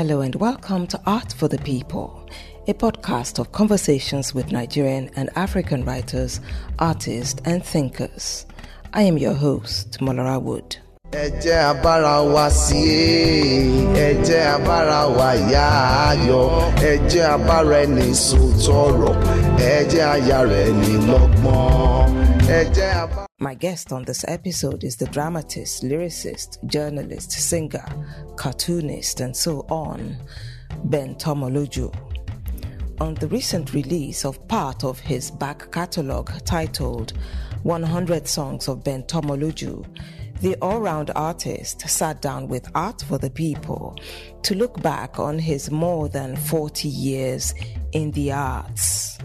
Hello and welcome to Art for the People, a podcast of conversations with Nigerian and African writers, artists and thinkers. I am your host, Molara Wood. Ẹ jẹ́ a bára wa sí ẹ jẹ́ a bára wa yá ayọ̀, ẹ jẹ́ a bára ẹni sòtọ̀rọ̀, ẹ jẹ́ a yára ẹni lọ́gbọ́n, ẹ jẹ́ a bá. My guest on this episode is the dramatist, lyricist, journalist, singer, cartoonist, and so on, Ben Tomoloju. On the recent release of part of his back catalogue titled 100 Songs of Ben Tomoloju, the all-round artist sat down with Art for the People to look back on his more than 40 years in the arts.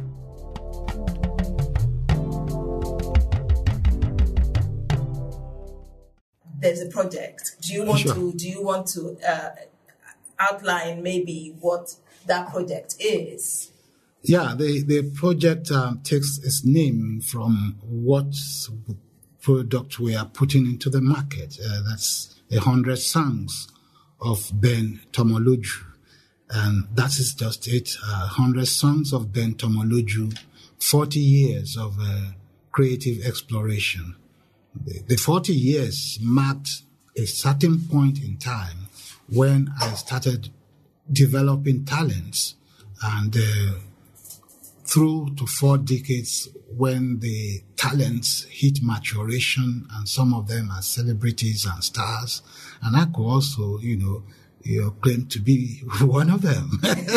There's a project. Do you want to outline maybe what that project is? Yeah, the project takes its name from what product we are putting into the market. That's 100 songs of Ben Tomoloju. And that is just it. 100 songs of Ben Tomoloju, 40 years of creative exploration. The 40 years marked a certain point in time when I started developing talents, and through to 4 decades when the talents hit maturation, and some of them are celebrities and stars. And I could also, claim to be one of them.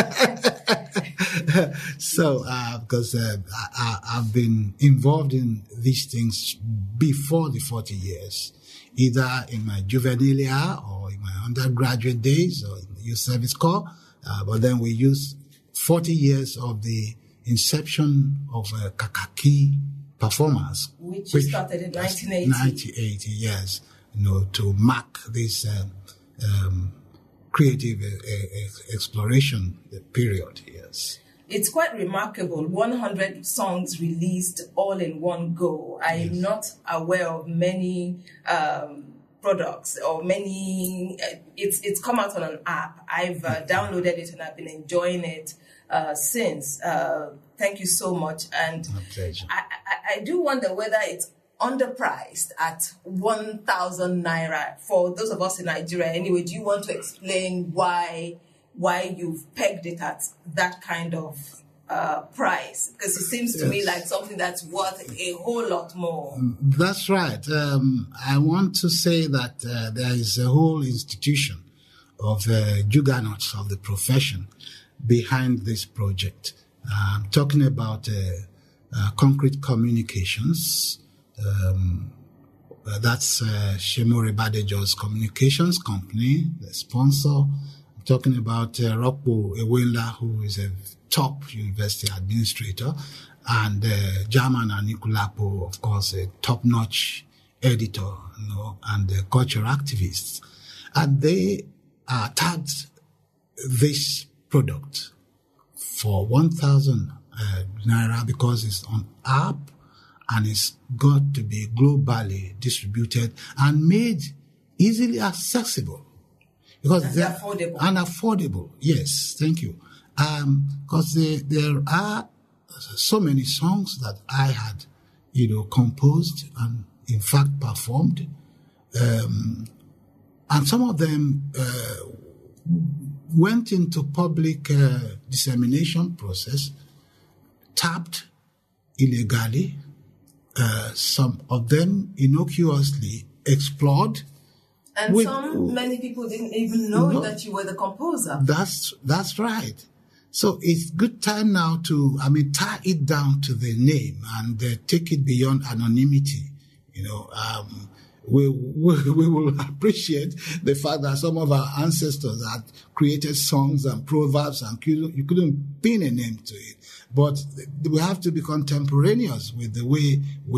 So, because I've been involved in these things before the 40 years, either in my juvenilia or in my undergraduate days or in the youth service corps. But then we use 40 years of the inception of Kakaki performers. Which started in 1980. 1980, yes. To mark this creative exploration period, yes. It's quite remarkable. 100 songs released all in one go. I'm not aware of many products or many. It's come out on an app. I've downloaded it and I've been enjoying it since. Thank you so much. And my pleasure. I do wonder whether it's underpriced at 1,000 naira for those of us in Nigeria. Anyway, do you want to explain why you've pegged it at that kind of price? Because it seems to me like something that's worth a whole lot more. That's right. I want to say that there is a whole institution of juggernauts of the profession behind this project. I'm talking about Concrete Communications. That's Shemore Badejo's communications company, the sponsor. I'm talking about Rokpo Ewenla, who is a top university administrator, and German and Nikulapo, of course, a top-notch editor, and a cultural activist. And they tagged this product for 1,000 naira because it's on app and it's got to be globally distributed and made easily accessible. Because they're affordable. And affordable, yes, thank you. Because there are so many songs that I had, composed and in fact performed. And some of them went into public dissemination process, tapped illegally. Some of them innocuously explored. And many people didn't even know that you were the composer. That's right. So it's good time now to, tie it down to the name and take it beyond anonymity. We will appreciate the fact that some of our ancestors had created songs and proverbs and you couldn't pin a name to it. But we have to be contemporaneous with the way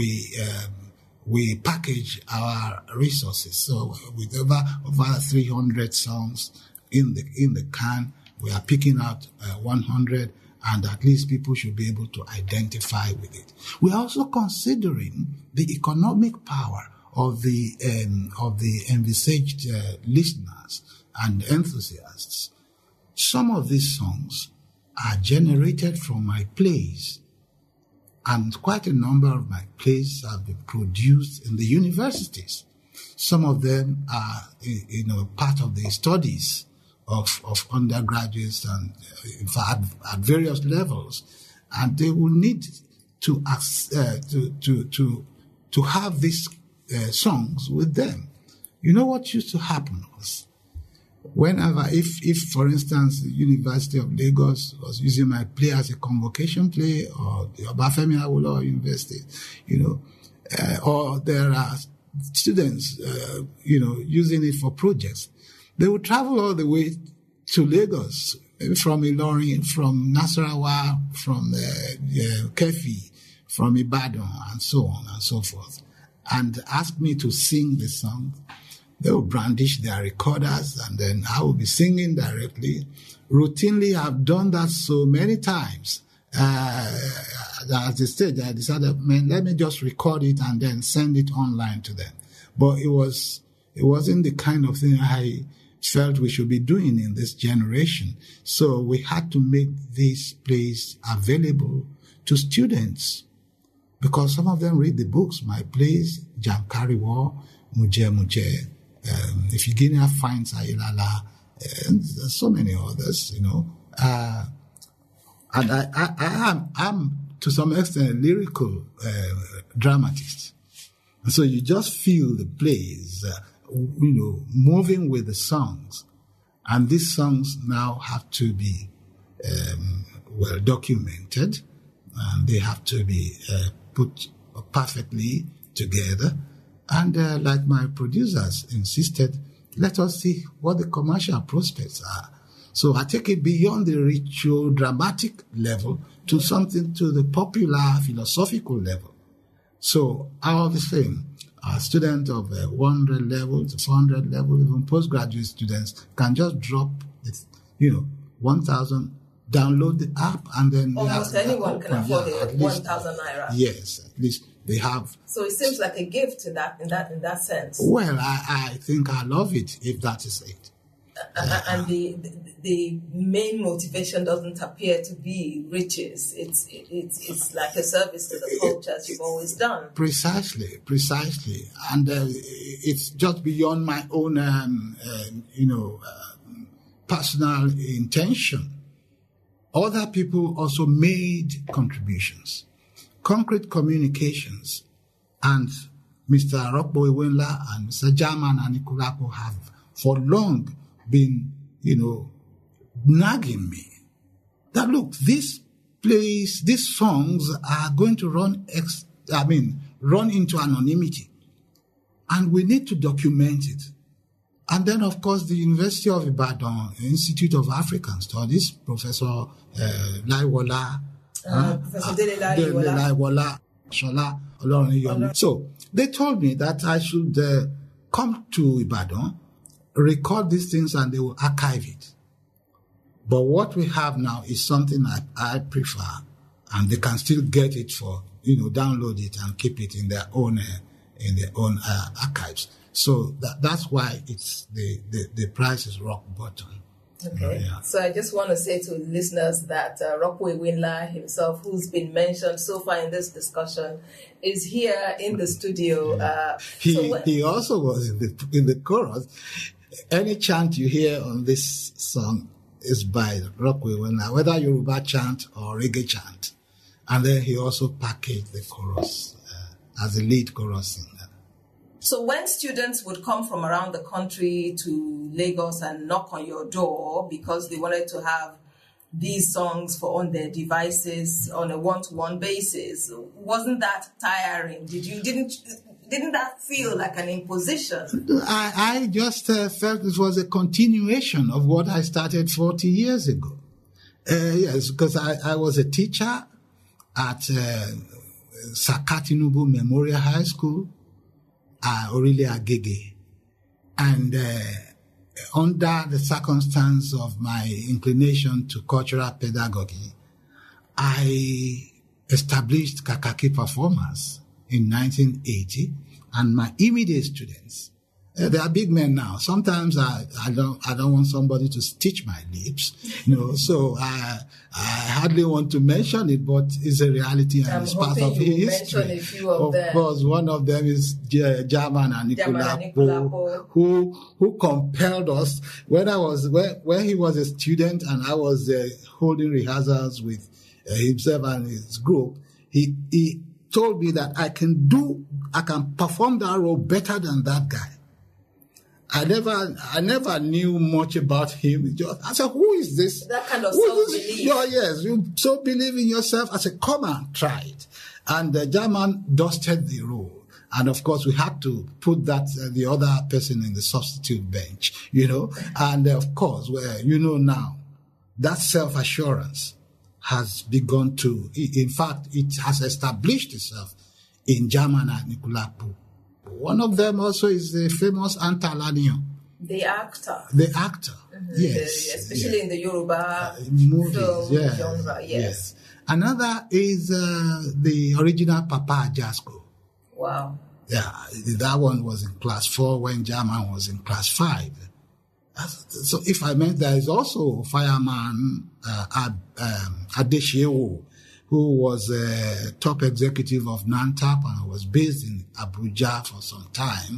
we package our resources. So with over 300 songs in the can, we are picking out 100, and at least people should be able to identify with it. We are also considering the economic power of the envisaged listeners and enthusiasts some of these songs are generated from my plays. And quite a number of my plays have been produced in the universities. Some of them are, part of the studies of undergraduates and at various levels. And they will need to have these songs with them. You know what used to happen was, whenever, if for instance, the University of Lagos was using my play as a convocation play, or the Obafemi Awolowo University, or there are students, using it for projects, they would travel all the way to Lagos, from Ilorin, from Nasarawa, from Kefi, from Ibadan, and so on and so forth, and ask me to sing the song. They will brandish their recorders, and then I will be singing directly. Routinely, I've done that so many times. At the stage, I decided, let me just record it and then send it online to them. But it wasn't the kind of thing I felt we should be doing in this generation. So we had to make these plays available to students, because some of them read the books, my plays, Jankariwo, Muje Muje, Ifigenia Finds Ayilala, and so many others, And I'm to some extent a lyrical dramatist. And so you just feel the plays, moving with the songs. And these songs now have to be well documented, and they have to be put perfectly together. And like my producers insisted, let us see what the commercial prospects are. So I take it beyond the ritual dramatic level to something to the popular philosophical level. So all the same, a student of 100 level to 400 level, even postgraduate students can just drop it, 1,000, download the app, and then almost anyone can afford it. 1,000 naira. Yes, at least they have. So it seems like a gift in that sense. Well, I think I love it if that is it. And the main motivation doesn't appear to be riches. It's like a service to the culture, as you've always done. Precisely, and it's just beyond my own, personal intention. Other people also made contributions, concrete communications, and Mr. Rokpo Iwenla and Mr. German and Nikulapo have for long been, nagging me that, look, these plays, these songs are going to run into anonymity, and we need to document it. And then, of course, the University of Ibadan, Institute of African Studies, Professor Laiwola, Professor Dele Laiwola, Shola Olorunyomi. So they told me that I should come to Ibadan, record these things, and they will archive it. But what we have now is something I prefer, and they can still get it for, download it and keep it in their own archives. So that's why it's the price is rock bottom. Okay. Yeah. So I just want to say to listeners that Rokpo Iwenla himself, who's been mentioned so far in this discussion, is here in the studio. Yeah. He also was in the chorus. Any chant you hear on this song is by Rokpo Iwenla, whether Yoruba chant or reggae chant. And then he also packaged the chorus as a lead chorus singer. So when students would come from around the country to Lagos and knock on your door because they wanted to have these songs on their devices on a one-to-one basis, wasn't that tiring? Didn't that feel like an imposition? I just felt it was a continuation of what I started 40 years ago. Yes, because I was a teacher at Sakatinubu Memorial High School, Aurelia Agege. And under the circumstance of my inclination to cultural pedagogy, I established Kakaki Performance in 1980, and my immediate students They are big men now. Sometimes I don't want somebody to stitch my lips, so I hardly want to mention it, but it's a reality and it's part of history. Of course, one of them is German Anikulapo, who compelled us when he was a student and I was holding rehearsals with himself and his group. He told me that I can perform that role better than that guy. I never knew much about him. I said, who is this? That kind of self-belief. Yes, you so believe in yourself. I said, come on, try it. And the German dusted the role. And of course, we had to put the other person in the substitute bench, And of course, now, that self-assurance has begun to, in fact, it has established itself in German Anikulapo. One of them also is the famous Anta Lanio. The actor. Mm-hmm. Yes. Especially in the Yoruba movies, film genre, yes. Another is the original Papa Ajasko. Wow. Yeah, that one was in class 4 when German was in class 5. So if I meant there is also fireman Adeshewo, who was a top executive of NANTAP and was based in Abuja for some time,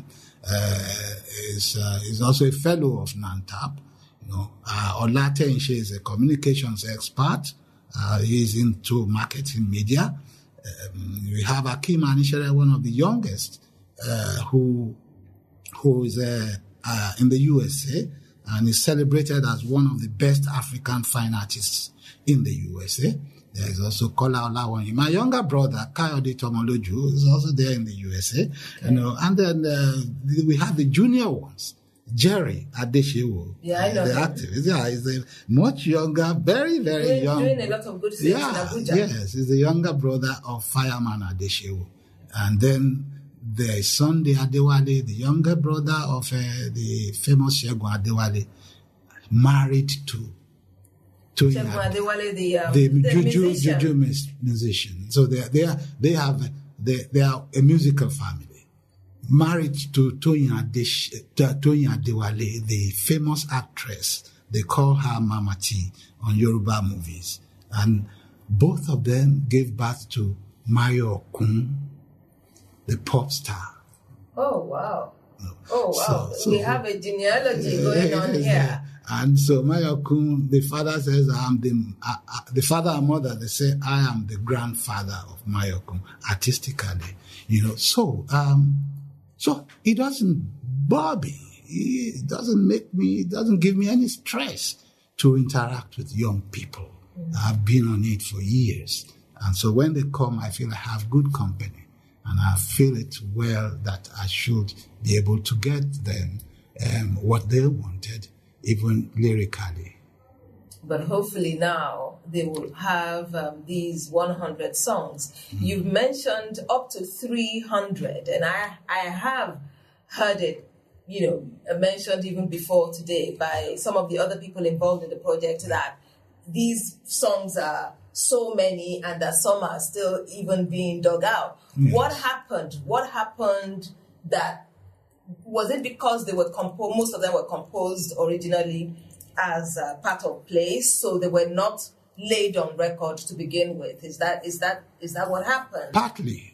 is also a fellow of NANTAP. Olate Nshe is a communications expert. He's into marketing media. We have Akim Anishere, one of the youngest, who is in the USA and is celebrated as one of the best African fine artists in the USA. There is also Kola Olawonyi. My younger brother, Kayode Tomoloju, is also there in the USA. Okay. And then we have the junior ones. Jerry Adeshewo, I know the activist. Yeah, he's a much younger, very, very young. Doing a lot of good things in Abuja. Yes, he's the younger brother of fireman Adeshewo. And then there is Sunday Adewale, the younger brother of the famous Segun Adewale, married to Segun Adewale, the musician. So they are a musical family. Married to Toyin Adewale, the famous actress. They call her Mama T on Yoruba movies. And both of them gave birth to Mayo Okun, the pop star. Oh, wow. So we have a genealogy going on here. And so Mayo Okun, the father says, the father and mother, they say, I am the grandfather of Mayo Okun, artistically. So it doesn't bother me. It doesn't give me any stress to interact with young people. I've been on it for years. And so when they come, I feel I have good company. And I feel it well that I should be able to get them what they wanted, even lyrically. But hopefully now they will have these 100 songs. Mm-hmm. You've mentioned up to 300, and I have heard it, mentioned even before today by some of the other people involved in the project that these songs are so many and that some are still even being dug out. Yes. What happened that, was it because they were most of them were composed originally as part of plays, so they were not laid on record to begin with? Is that what happened? Partly.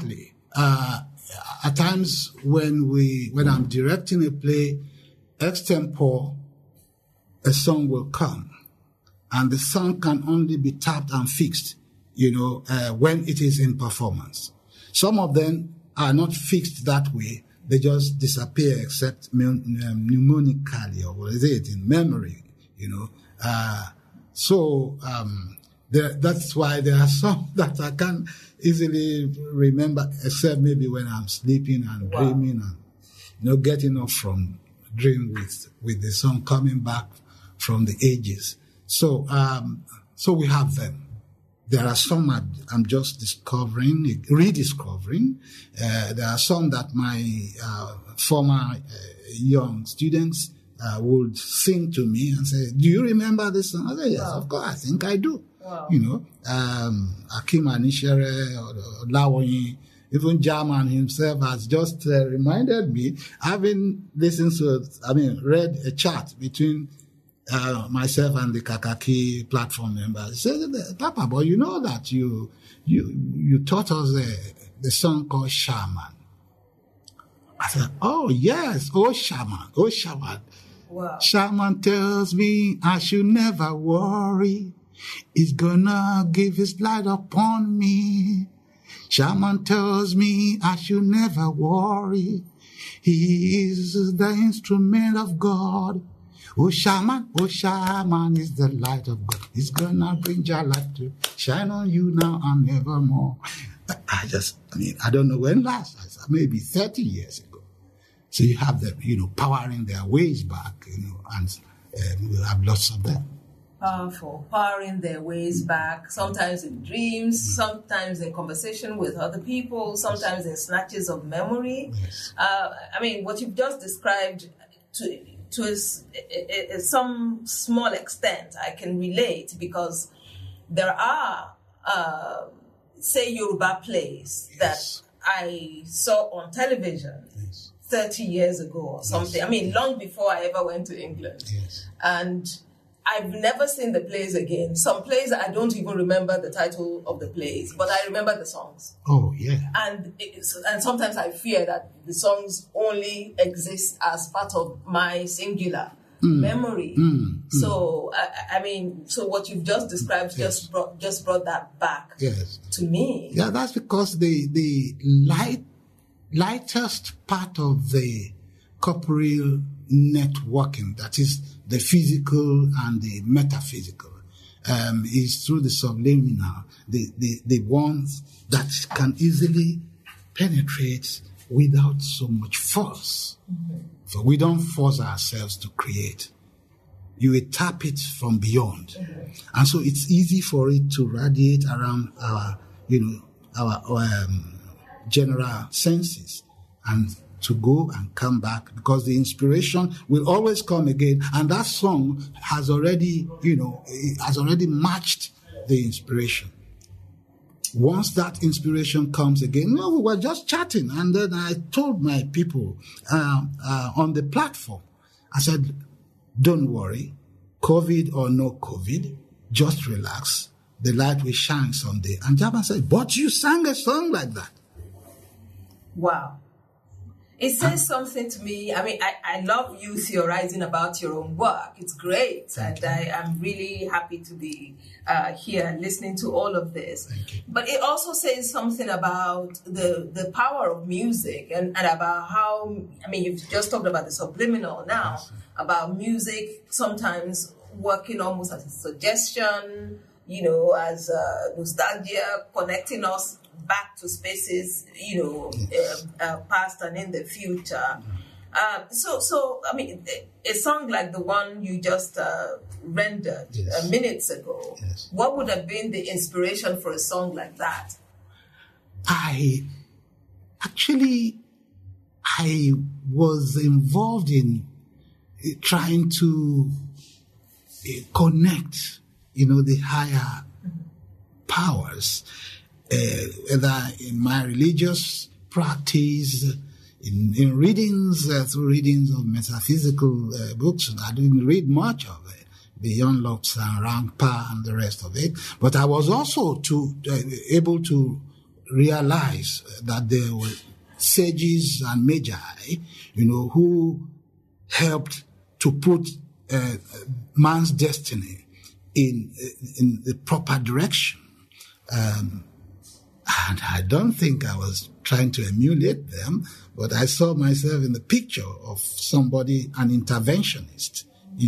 At times when I'm directing a play, extempore, a song will come, and the song can only be tapped and fixed, when it is in performance. Some of them are not fixed that way. They just disappear except mnemonically, or what is it, in memory, that's why there are some that I can't easily remember, except maybe when I'm sleeping and dreaming and, getting up from dream with the song coming back from the ages. So we have them. There are some I'm just rediscovering. There are some that my former young students would sing to me and say, "Do you remember this song?" I say, "Yes, of course, I think I do." Wow. Akim Anishere, Olawonyi, even German himself has just reminded me, having read a chat between myself and the Kakaki platform members. He said, Papa, but you know that you taught us the song called Shaman. I said, oh, yes, oh, Shaman. Wow. Shaman tells me I should never worry. He's gonna give his light upon me. Shaman tells me I should never worry. He is the instrument of God. Oh, Shaman is the light of God. He's gonna bring your light to shine on you now and evermore. I don't know when last, maybe 30 years ago. So you have them, powering their ways back, and we'll have lots of them. Powerful, powering their ways back, sometimes in dreams, sometimes in conversation with other people, sometimes in snatches of memory. Yes. What you've just described to some small extent, I can relate, because there are, say, Yoruba plays that I saw on television 30 years ago or something. Yes. Long before I ever went to England. Yes. And I've never seen the plays again. Some plays, I don't even remember the title of the plays, but I remember the songs. Oh, yeah. And sometimes I fear that the songs only exist as part of my singular memory. So, so what you've just described just brought that back to me. Yeah, that's because the lightest part of the corporeal networking, that is the physical and the metaphysical, is through the subliminal, the ones that can easily penetrate without so much force. So we don't force ourselves to create. You will tap it from beyond. And so it's easy for it to radiate around our general senses and to go and come back, because the inspiration will always come again. And that song has already, matched the inspiration. Once that inspiration comes again, we were just chatting, and then I told my people on the platform, I said, don't worry, COVID or no COVID, just relax. The light will shine someday. And Jabba said, but you sang a song like that. Wow. It says something to me. I love you theorizing about your own work. It's great. And I am really happy to be here listening to all of this. But it also says something about the power of music and about how, you've just talked about the subliminal now, about music sometimes working almost as a suggestion, as nostalgia, connecting us back to spaces, past and in the future. A song like the one you just rendered minutes ago, what would have been the inspiration for a song like that? I was involved in trying to connect, the higher powers, whether in my religious practice, in readings, through readings of metaphysical books. I didn't read much of it, beyond Lobster and Rampa and the rest of it. But I was also able to realize that there were sages and magi, who helped to put man's destiny in the proper direction. And I don't think I was trying to emulate them, but I saw myself in the picture of somebody, an interventionist,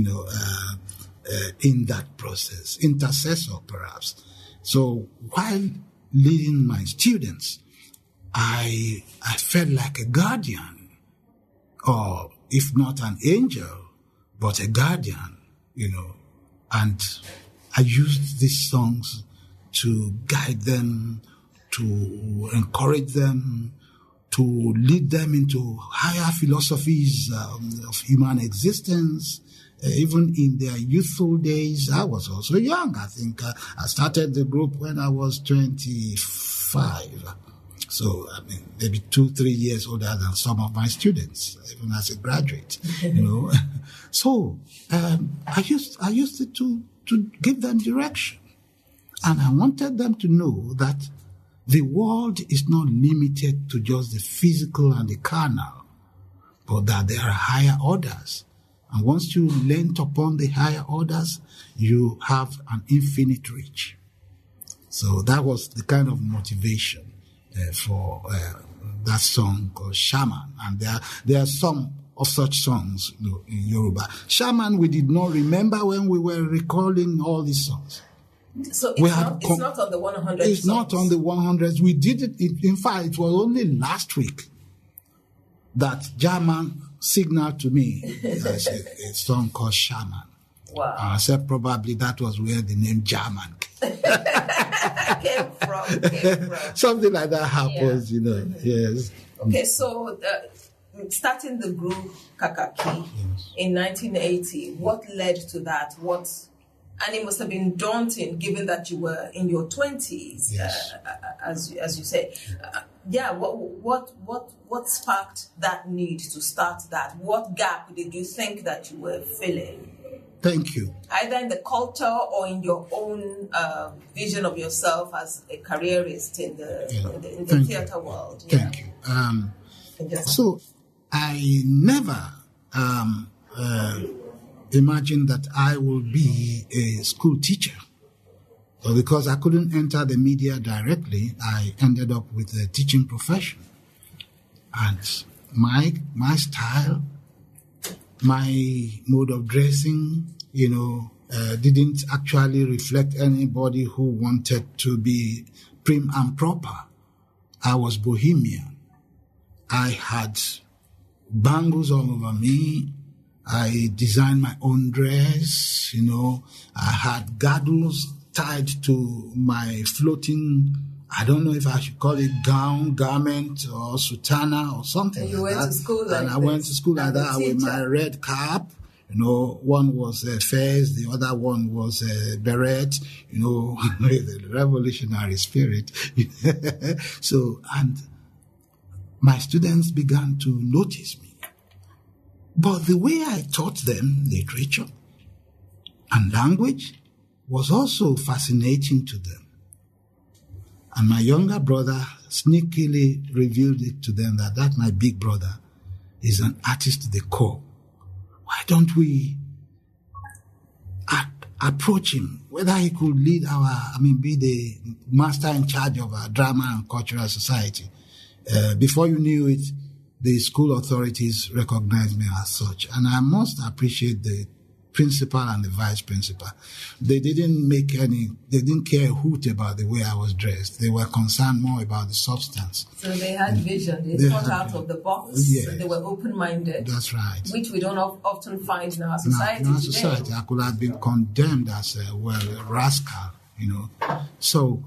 in that process, intercessor perhaps. So while leading my students, I felt like a guardian, or if not an angel, but a guardian, and I used these songs to guide them, to encourage them, to lead them into higher philosophies of human existence. Even in their youthful days, I was also young. I think I started the group when I was 25. So, I mean, maybe 2-3 years older than some of my students, even as a graduate, you know. So, I used to give them direction. And I wanted them to know that the world is not limited to just the physical and the carnal, but that there are higher orders. And once you learn upon the higher orders, you have an infinite reach. So that was the kind of motivation for that song called Shaman. And there are some of such songs, you know, in Yoruba. Shaman, we did not remember when we were recalling all these songs. So it's not on the 100. It's not on the 100s. We did it. In fact, it was only last week that German signaled to me a song called Shaman. Wow. I said probably that was where the name German came from. Something like that happens, you know. Yes. Okay, so starting the group Kakaki in 1980, what led to that? And it must have been daunting, given that you were in your 20s, yes. As you say. What sparked that need to start that? What gap did you think that you were filling? Thank you. Either in the culture or in your own vision of yourself as a careerist in the theatre world. Yeah. Thank you. So I never imagined that I will be a school teacher. But because I couldn't enter the media directly, I ended up with a teaching profession. And my style, my mode of dressing, you know, didn't actually reflect anybody who wanted to be prim and proper. I was bohemian. I had bangles all over me. I designed my own dress, you know. I had girdles tied to my floating, I don't know if I should call it gown, garment, or sutana or something. And you went to school like that? And I went to school like that with my red cap. You know, one was fez, the other one was beret, you know, the revolutionary spirit. So, and my students began to notice me. But the way I taught them literature and language was also fascinating to them. And my younger brother sneakily revealed it to them that my big brother is an artist to the core. Why don't we approach him, whether he could lead be the master in charge of our drama and cultural society. Before you knew it, the school authorities recognized me as such. And I must appreciate the principal and the vice principal. They didn't care a hoot about the way I was dressed. They were concerned more about the substance. So they had vision. They thought out of the box. Yes. So they were open-minded. That's right. Which we don't often find in our society in our today. society, I could have been condemned as a rascal, you know. So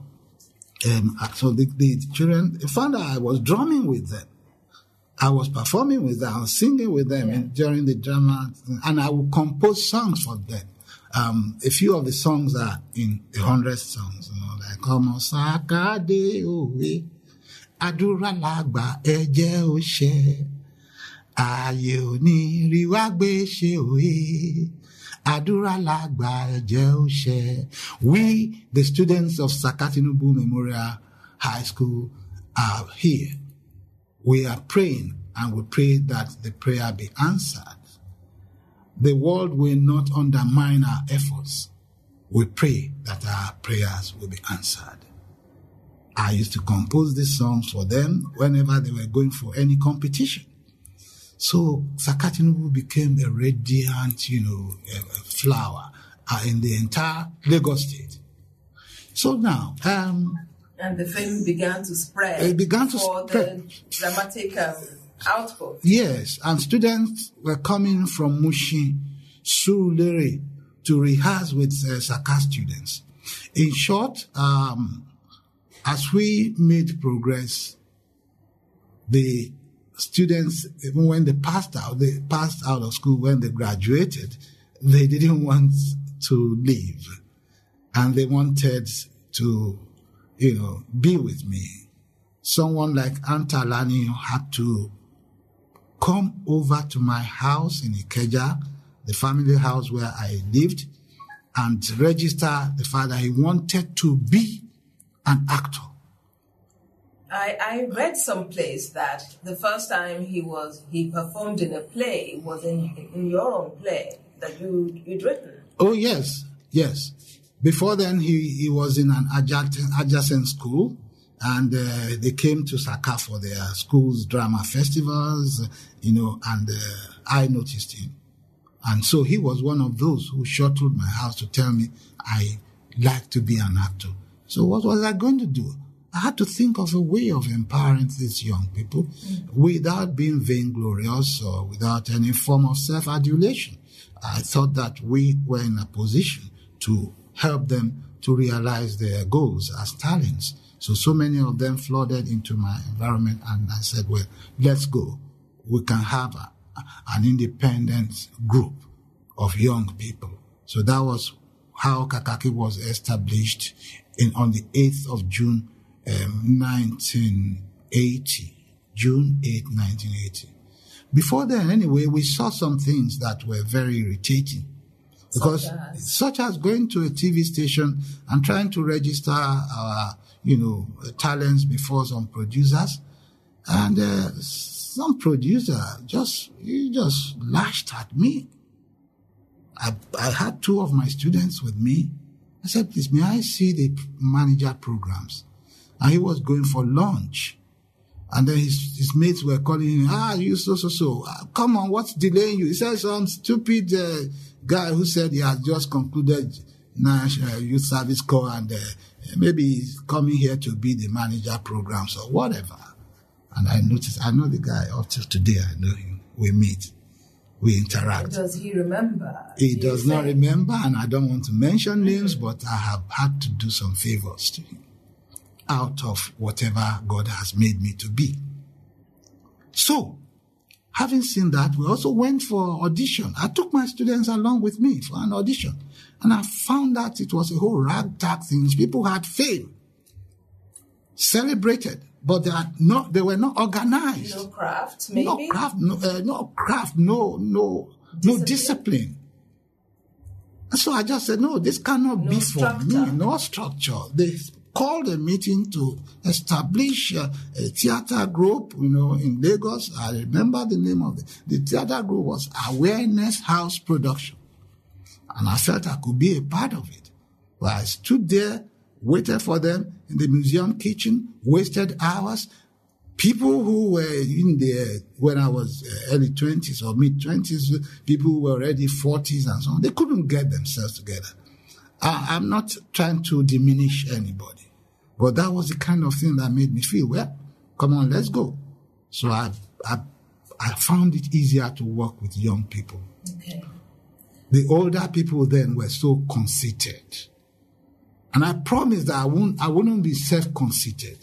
the children found out I was drumming with them. I was performing with them, I was singing with them during the drama, and I would compose songs for them. A few of the songs are in 100 songs, you know, like Omo Sakade Owe, Adura Lagba Eje Oshe, Aye Oni Riwagbe She Owe, Adura Lagba Eje Oshe. We, the students of Saka Tinubu Memorial High School, are here. We are praying, and we pray that the prayer be answered. The world will not undermine our efforts. We pray that our prayers will be answered. I used to compose these songs for them whenever they were going for any competition. So Saka Tinubu became a radiant, you know, a flower in the entire Lagos state. So now, and the fame began to spread. It began to for spread. The dramatic output. Yes, and students were coming from Mushin, Surulere, to rehearse with Saka students. In short, as we made progress, the students, even when they passed out of school, when they graduated, they didn't want to leave. And they wanted to, you know, be with me. someone like Anta Lani had to come over to my house in Ikeja, the family house where I lived, and register the fact that he wanted to be an actor. I read someplace that the first time he performed in a play was in your own play that you'd written. Oh, yes. Before then, he was in an adjacent school, and they came to Saka for their school's drama festivals, and I noticed him. And so he was one of those who shuttled my house to tell me I like to be an actor. So what was I going to do? I had to think of a way of empowering these young people without being vainglorious or without any form of self-adulation. I thought that we were in a position to help them to realize their goals as talents. So many of them flooded into my environment, and I said, well, let's go. We can have an independent group of young people. So that was how Kakaki was established on the 8th of June, 1980. June 8, 1980. Before then, anyway, we saw some things that were very irritating. Because such as going to a TV station and trying to register our, talents before some producers, and some producer just lashed at me. I had two of my students with me. I said, please, may I see the manager programs? And he was going for lunch. And then his mates were calling him, you so. Come on, what's delaying you? He said some stupid guy who said he had just concluded National Youth Service Corps and maybe he's coming here to be the manager programs or whatever. And I noticed, I know the guy up till today, I know him. We meet, we interact. Does he remember? He does not remember, and I don't want to mention names, but I have had to do some favors to him out of whatever God has made me to be. So, having seen that, we also went for audition. I took my students along with me for an audition. And I found that it was a whole ragtag thing. People had fame, celebrated, but they were not organized. No craft, maybe? No craft, no discipline. And so I just said, no, this cannot be for me. No structure. They called a meeting to establish a theater group, in Lagos. I remember the name of it. The theater group was Awareness House Production. And I felt I could be a part of it. Well, I stood there, waited for them in the museum kitchen, wasted hours. People who were in there when I was early 20s or mid-20s, people who were already 40s and so on, they couldn't get themselves together. I'm not trying to diminish anybody, but that was the kind of thing that made me feel, well, come on, let's go. So I found it easier to work with young people. Okay. The older people then were so conceited. And I promised that I wouldn't be self-conceited.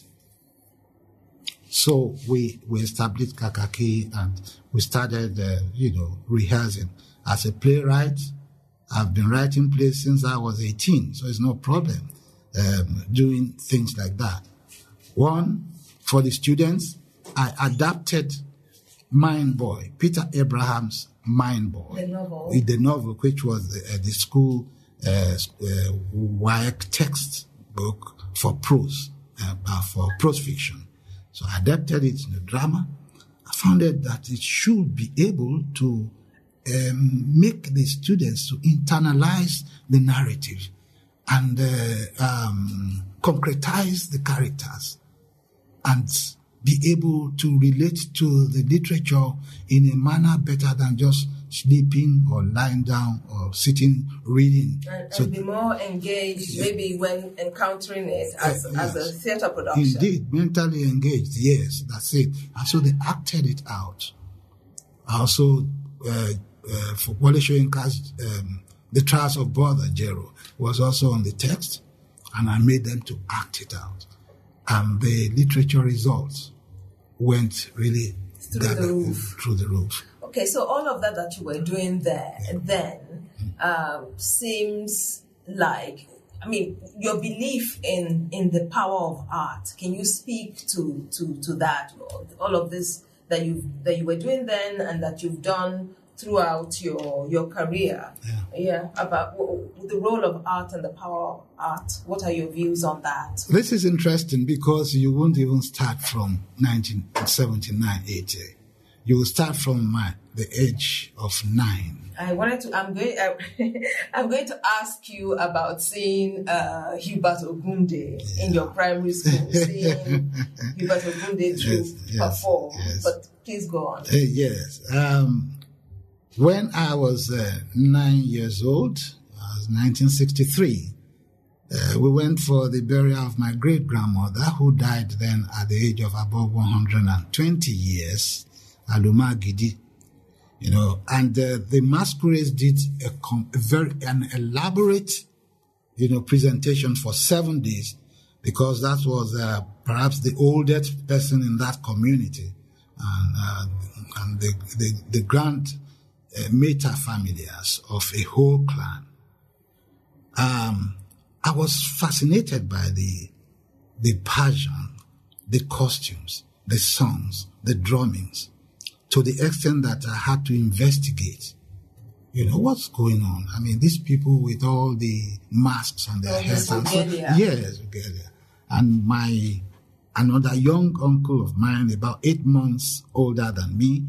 So we established Kakaki and we started, rehearsing. As a playwright, I've been writing plays since I was 18, so it's no problem doing things like that. One, for the students, I adapted Mind Boy, Peter Abraham's Mind Boy. The novel, which was the school WAEC text book for prose fiction. So I adapted it in a drama. I found it that it should be able to make the students to internalize the narrative and concretize the characters and be able to relate to the literature in a manner better than just sleeping or lying down or sitting reading. And be more engaged, maybe when encountering it as a theatre production. Indeed, mentally engaged, yes, that's it. And so they acted it out. Also, for Wole Soyinka's The Trials of Brother Jero was also on the text, and I made them to act it out. And the literature results went really through the roof. Okay, so all of that you were doing there then seems like I mean, your belief in the power of art. Can you speak to that? All of this that you were doing then and that you've done throughout your career. Yeah, about the role of art and the power of art. What are your views on that? This is interesting because you won't even start from 1979, 80. You will start from the age of 9. I'm going to ask you about seeing Hubert Ogunde in your primary school, seeing Hubert Ogunde perform. Yes. But please go on. Yes. When I was 9 years old, I was 1963, we went for the burial of my great-grandmother, who died then at the age of above 120 years, Aluma Gidi. And the masquerades did an elaborate, presentation for 7 days, because that was perhaps the oldest person in that community, and the grand mater familiars of a whole clan. I was fascinated by the passion, the costumes, the songs, the drummings, to the extent that I had to investigate, what's going on. I mean, these people with all the masks on their heads. Yes, and another young uncle of mine, about 8 months older than me,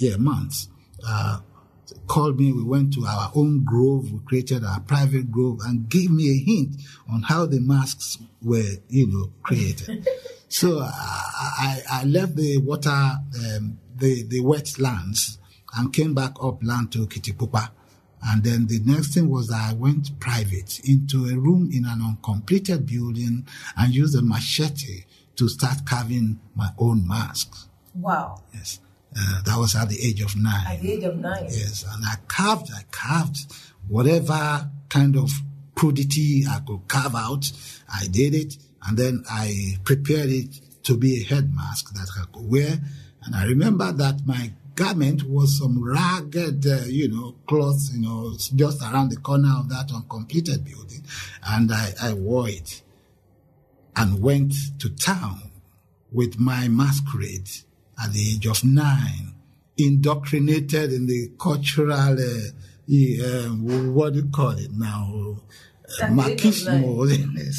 called me. We went to our own grove. We created our private grove and gave me a hint on how the masks were, created. So I left the water, the wetlands, and came back upland to Kitipupa. And then the next thing was that I went private into a room in an uncompleted building and used a machete to start carving my own masks. Wow. Yes. That was at the age of 9. At the age of 9? Yes. And I carved whatever kind of crudity I could carve out. I did it. And then I prepared it to be a head mask that I could wear. And I remember that my garment was some ragged, cloth, just around the corner of that uncompleted building. And I wore it and went to town with my masquerade at the age of 9, indoctrinated in the cultural, what do you call it now? Machismo.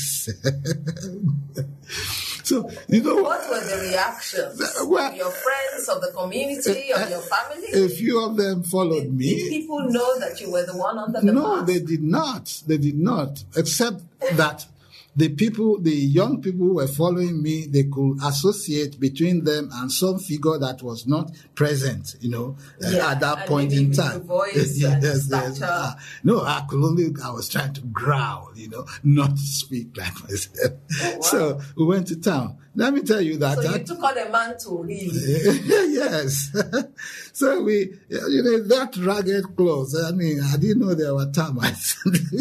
So, what were the reactions of your friends, of the community, of your family? A few of them followed me. Did people know that you were the one under the mask? No, they did not. They did not, except that the young people who were following me, they could associate between them and some figure that was not present, at that point in time. Voice and no, I was trying to growl, not speak like myself. Oh, wow. So we went to town. Let me tell you that. So you took on a man to read. Yes. So that ragged clothes, I didn't know there were termites.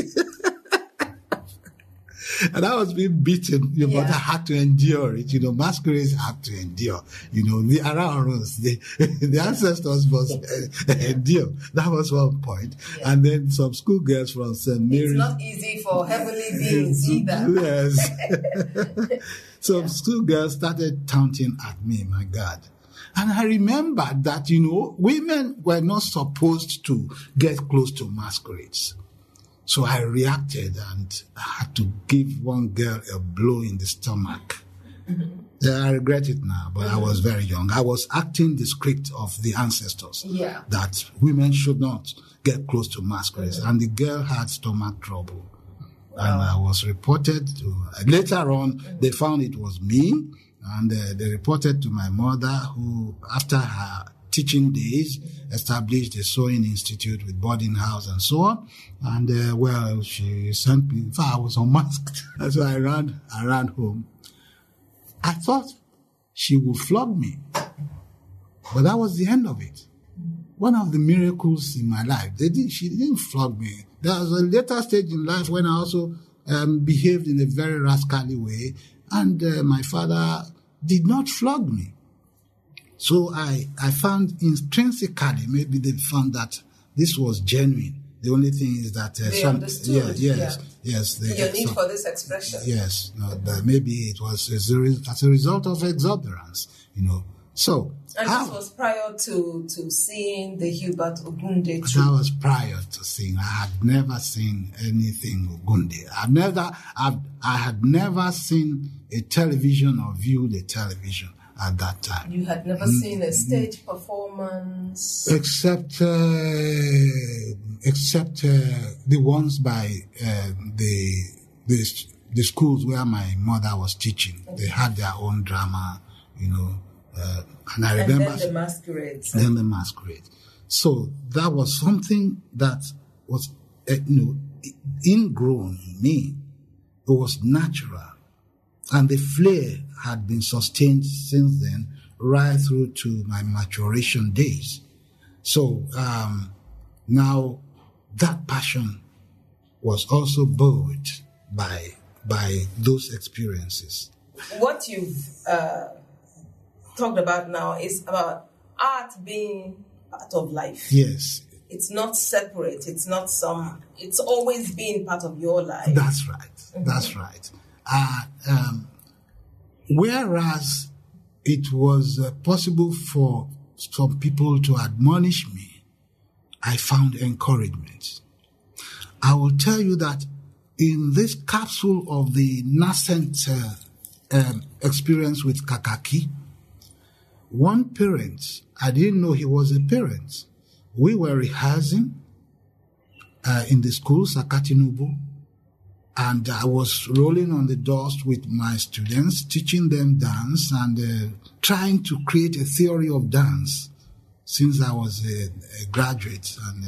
And I was being beaten, but I had to endure it. Masquerades had to endure. The Araros, the ancestors must endure. That was one point. Yeah. And then some schoolgirls from St. Mary's. It's not easy for heavenly beings either. Yes. Some schoolgirls started taunting at me, my God. And I remembered that, women were not supposed to get close to masquerades. So I reacted and I had to give one girl a blow in the stomach. Mm-hmm. Yeah, I regret it now, but I was very young. I was acting the script of the ancestors that women should not get close to masquerades. Mm-hmm. And the girl had stomach trouble. Wow. And I was reported to, later on, they found it was me. And they reported to my mother, who, after her teaching days, established a sewing institute with boarding house and so on. And, she sent me, in fact, I was unmasked. So I ran home. I thought she would flog me. But that was the end of it. One of the miracles in my life. She didn't flog me. There was a later stage in life when I also behaved in a very rascally way. And my father did not flog me. So I found intrinsically, maybe they found that this was genuine. The only thing is that they understood. Yes. Your need for this expression. Yes, that maybe it was as a result of exuberance, So, and this was prior to seeing the Hubert Ogunde. That was prior to seeing. I had never seen anything Ogunde. I had never seen a television or viewed a television at that time. You had never seen a stage performance? Except the ones by the schools where my mother was teaching. Okay. They had their own drama, and I remember. And then the masquerades. Then the masquerade. So that was something that was, ingrown in me. It was natural. And the flair had been sustained since then, right through to my maturation days. So now that passion was also buoyed by those experiences. What you've talked about now is about art being part of life. Yes. It's not separate. It's always been part of your life. That's right. Mm-hmm. That's right. Whereas it was possible for some people to admonish me, I found encouragement. I will tell you that in this capsule of the nascent experience with Kakaki, one parent, I didn't know he was a parent. We were rehearsing in the school, Sakatinubu, and I was rolling on the dust with my students, teaching them dance and trying to create a theory of dance since I was a graduate and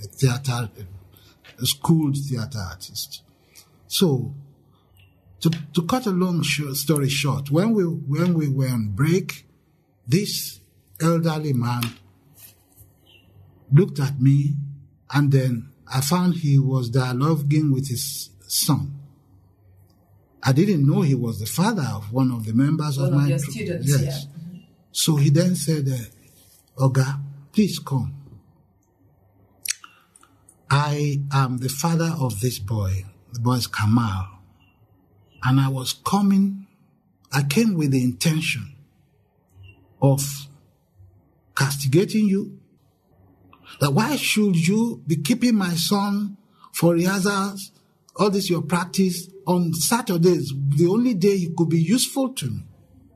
a schooled theater artist. So, to cut a long story short, when we were on break, this elderly man looked at me, and then I found he was dialoguing with his son. I didn't know he was the father of one of the members of my students. Yes. Yeah. Mm-hmm. So he then said, Oga, please come. I am the father of this boy. The boy is Kamal. And I came with the intention of castigating you. That why should you be keeping my son for rehearsals, all this your practice, on Saturdays, the only day he could be useful to me.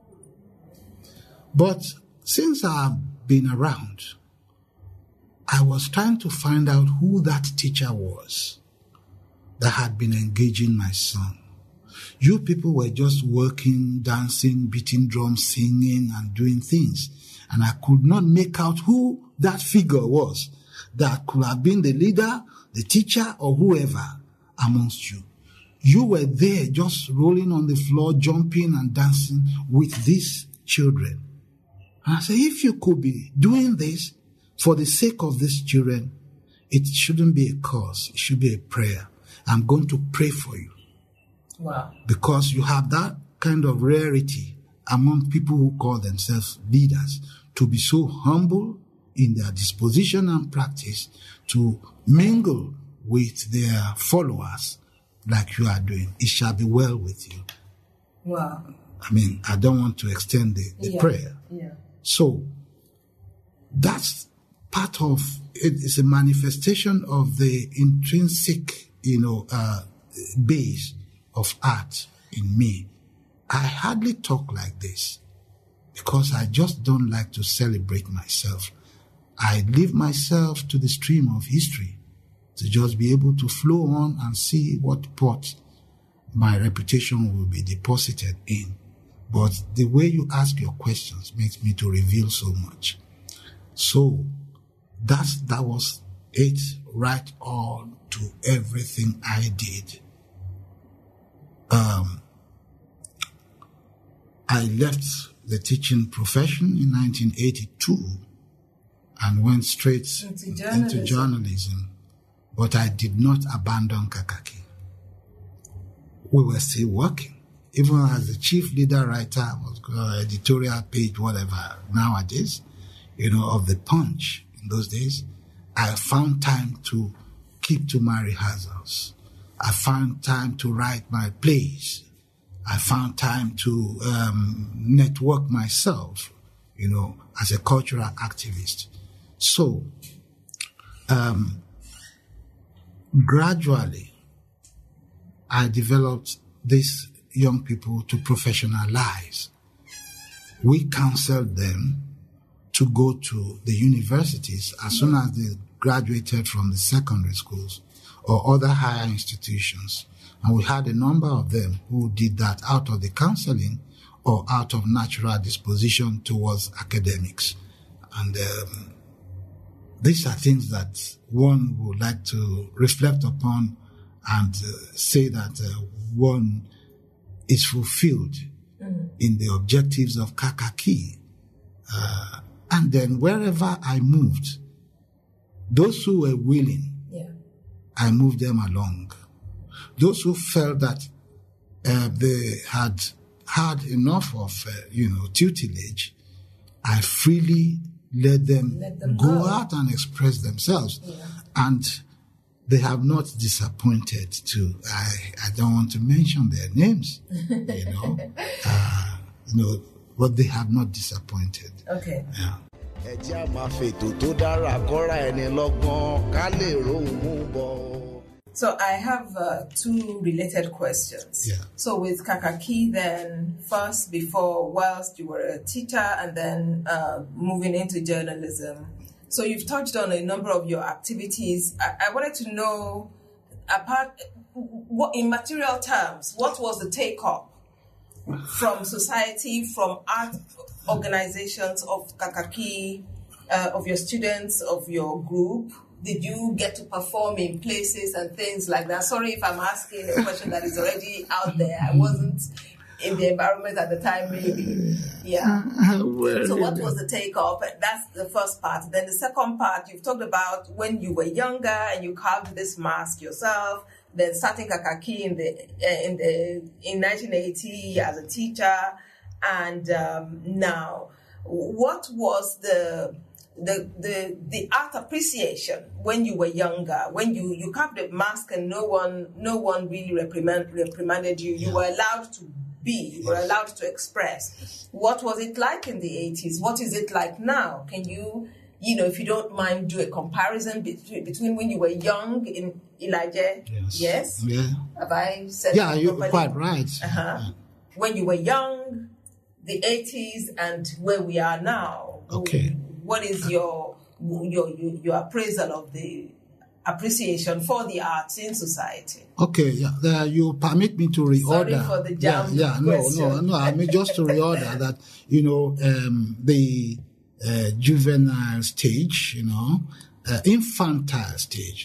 But since I've been around, I was trying to find out who that teacher was that had been engaging my son. You people were just working, dancing, beating drums, singing, and doing things. And I could not make out who that figure was that could have been the leader, the teacher, or whoever amongst you. You were there just rolling on the floor, jumping and dancing with these children. And I said, if you could be doing this for the sake of these children, it shouldn't be a cause. It should be a prayer. I'm going to pray for you. Wow. Because you have that kind of rarity among people who call themselves leaders, to be so humble in their disposition and practice to mingle with their followers like you are doing. It shall be well with you. Wow. I mean, I don't want to extend the prayer. Yeah. So that's part of it. Is a manifestation of the intrinsic, base of art in me. I hardly talk like this because I just don't like to celebrate myself. I leave myself to the stream of history to just be able to flow on and see what pot my reputation will be deposited in. But the way you ask your questions makes me to reveal so much. So that was it, right on to everything I did. I left the teaching profession in 1982 and went straight into journalism. But I did not abandon Kakaki. We were still working. Even as the chief leader writer, editorial page, whatever, nowadays, of the Punch in those days, I found time to keep to my rehearsals. I found time to write my plays. I found time to network myself, as a cultural activist. So, gradually, I developed these young people to professionalize. We counseled them to go to the universities as soon as they graduated from the secondary schools or other higher institutions. And we had a number of them who did that out of the counseling or out of natural disposition towards academics. And these are things that one would like to reflect upon and say that one is fulfilled in the objectives of Kakaki. And then wherever I moved, those who were willing, I moved them along. Those who felt that they had had enough of, tutelage, I freely let them go out and express themselves. Yeah. And they have not disappointed too. I don't want to mention their names, but they have not disappointed. Okay. Yeah. So I have two related questions. Yeah. So with Kakaki then, first whilst you were a teacher and then moving into journalism. So you've touched on a number of your activities. I wanted to know, what in material terms, what was the take-up from society, from art organizations of Kakaki, of your students, of your group? Did you get to perform in places and things like that? Sorry if I'm asking a question that is already out there. I wasn't in the environment at the time, maybe. Yeah. So what was the take-up? That's the first part. Then the second part, you've talked about when you were younger and you carved this mask yourself, then starting Kakaki in 1980 as a teacher, and now. What was the art appreciation when you were younger, when you carved a mask and no one really reprimanded you? You were allowed to be, you were allowed to express. What was it like in the 80s? What is it like now? Can you, if you don't mind, do a comparison between when you were young in Elijah? Yes? Yeah. Have I said Yeah, that you're properly? quite right. Uh-huh. Yeah. When you were young, the 80s, and where we are now. Okay. What is your appraisal of the appreciation for the arts in society? Okay, yeah. You permit me to reorder. Sorry for the jam. No. I mean just to reorder that. The juvenile stage, infantile stage,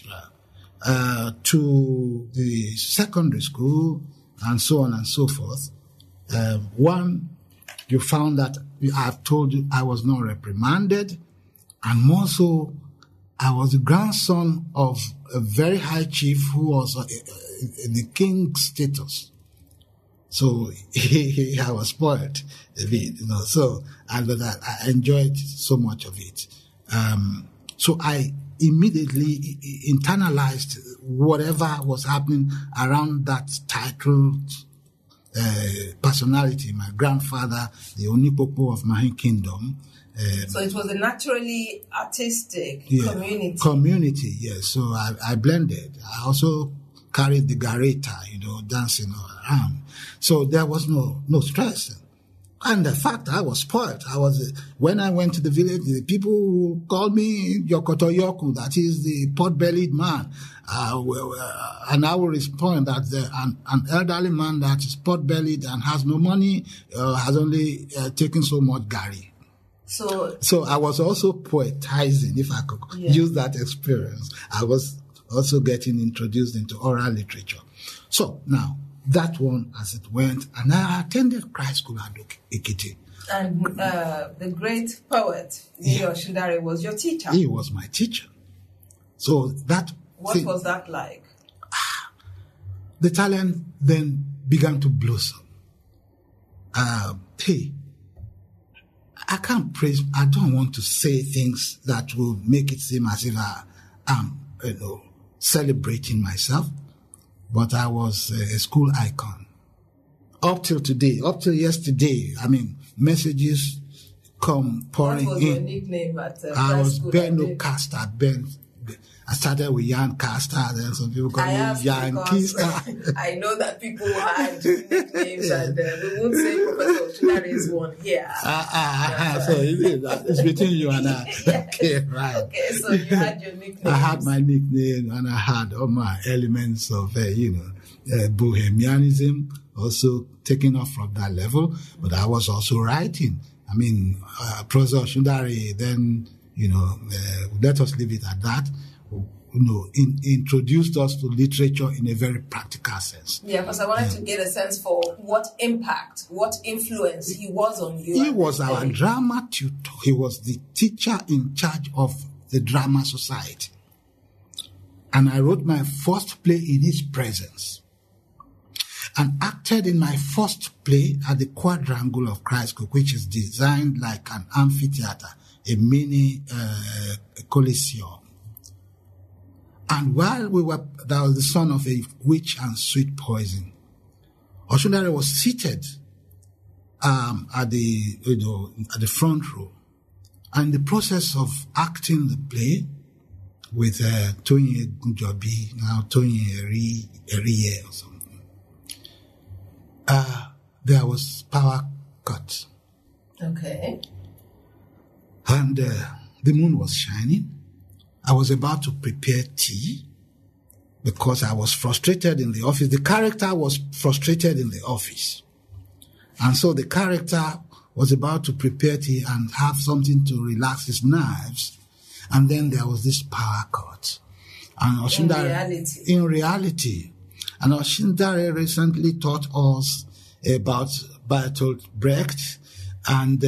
to the secondary school, and so on and so forth. One, you found that I've told you I was not reprimanded, and more so, I was the grandson of a very high chief who was in the king's status. So I was spoiled a bit, So I enjoyed so much of it. So I immediately internalized whatever was happening around that titled personality, my grandfather, the Onipopo of Mahin Kingdom. So it was a naturally artistic community. Community, yes. So I blended. I also carried the gareta, dancing around. So there was no stress. And the fact I was spoiled. When I went to the village, the people who called me Yokotoyoku, that is the pot-bellied man. And I will respond that an elderly man that is pot-bellied and has no money has only taken so much gari. So I was also poetizing, if I could use that experience. I was also getting introduced into oral literature. So now, that one as it went, and I attended Christ School at Ekiti. And the great poet, Leo Shindare, was your teacher? He was my teacher. So that... What was that like? The talent then began to blossom. I can't praise... I don't want to say things that will make it seem as if I'm, celebrating myself, but I was a school icon. Up till today, up till yesterday, I mean, messages come pouring in. What was your nickname at I was school? Ben Caster. I started with Jan Caster, then some people call me Jan Caster. I know that people had nicknames, and we won't say Professor Oshundare is one here. So it's between you and I. Yeah. Okay, right. Okay, so you had your nickname. I had my nickname, and I had all my elements of, bohemianism, also taking off from that level. But I was also writing. I mean, Professor Oshundare then, let us leave it at that. Introduced us to literature in a very practical sense. Yeah, because I wanted to get a sense for what impact, what influence he was on you. He was our drama tutor. He was the teacher in charge of the drama society. And I wrote my first play in his presence and acted in my first play at the Quadrangle of Christ School, which is designed like an amphitheater, a mini Coliseum. And while that was the son of a witch and sweet poison, Oshundare was seated at the front row, and in the process of acting the play with Tony Gujobi, now Tony Eriye or something, there was power cut. Okay. And the moon was shining. I was about to prepare tea because I was frustrated in the office. The character was frustrated in the office. And so the character was about to prepare tea and have something to relax his nerves. And then there was this power cut. And Oshundare, in reality. And Oshundare recently taught us about Bertolt Brecht and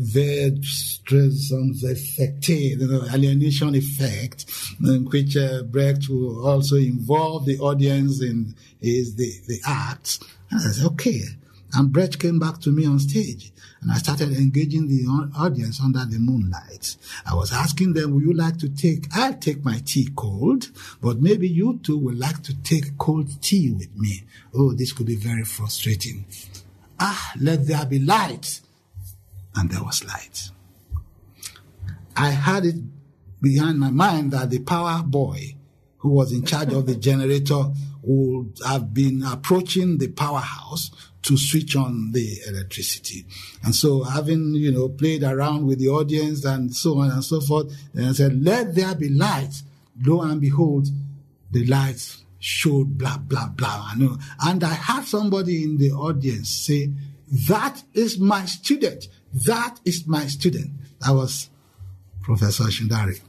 alienation effect, in which Brecht will also involve the audience in the act. And I said, okay. And Brecht came back to me on stage, and I started engaging the audience under the moonlight. I was asking them, would you like to I'll take my tea cold, but maybe you two would like to take cold tea with me. Oh, this could be very frustrating. Let there be light. And there was light. I had it behind my mind that the power boy who was in charge of the generator would have been approaching the powerhouse to switch on the electricity. And so having, played around with the audience and so on and so forth, then I said, let there be light. Lo and behold, the light showed blah, blah, blah. And I had somebody in the audience say, that is my student. That is my student. That was Professor Oshundare.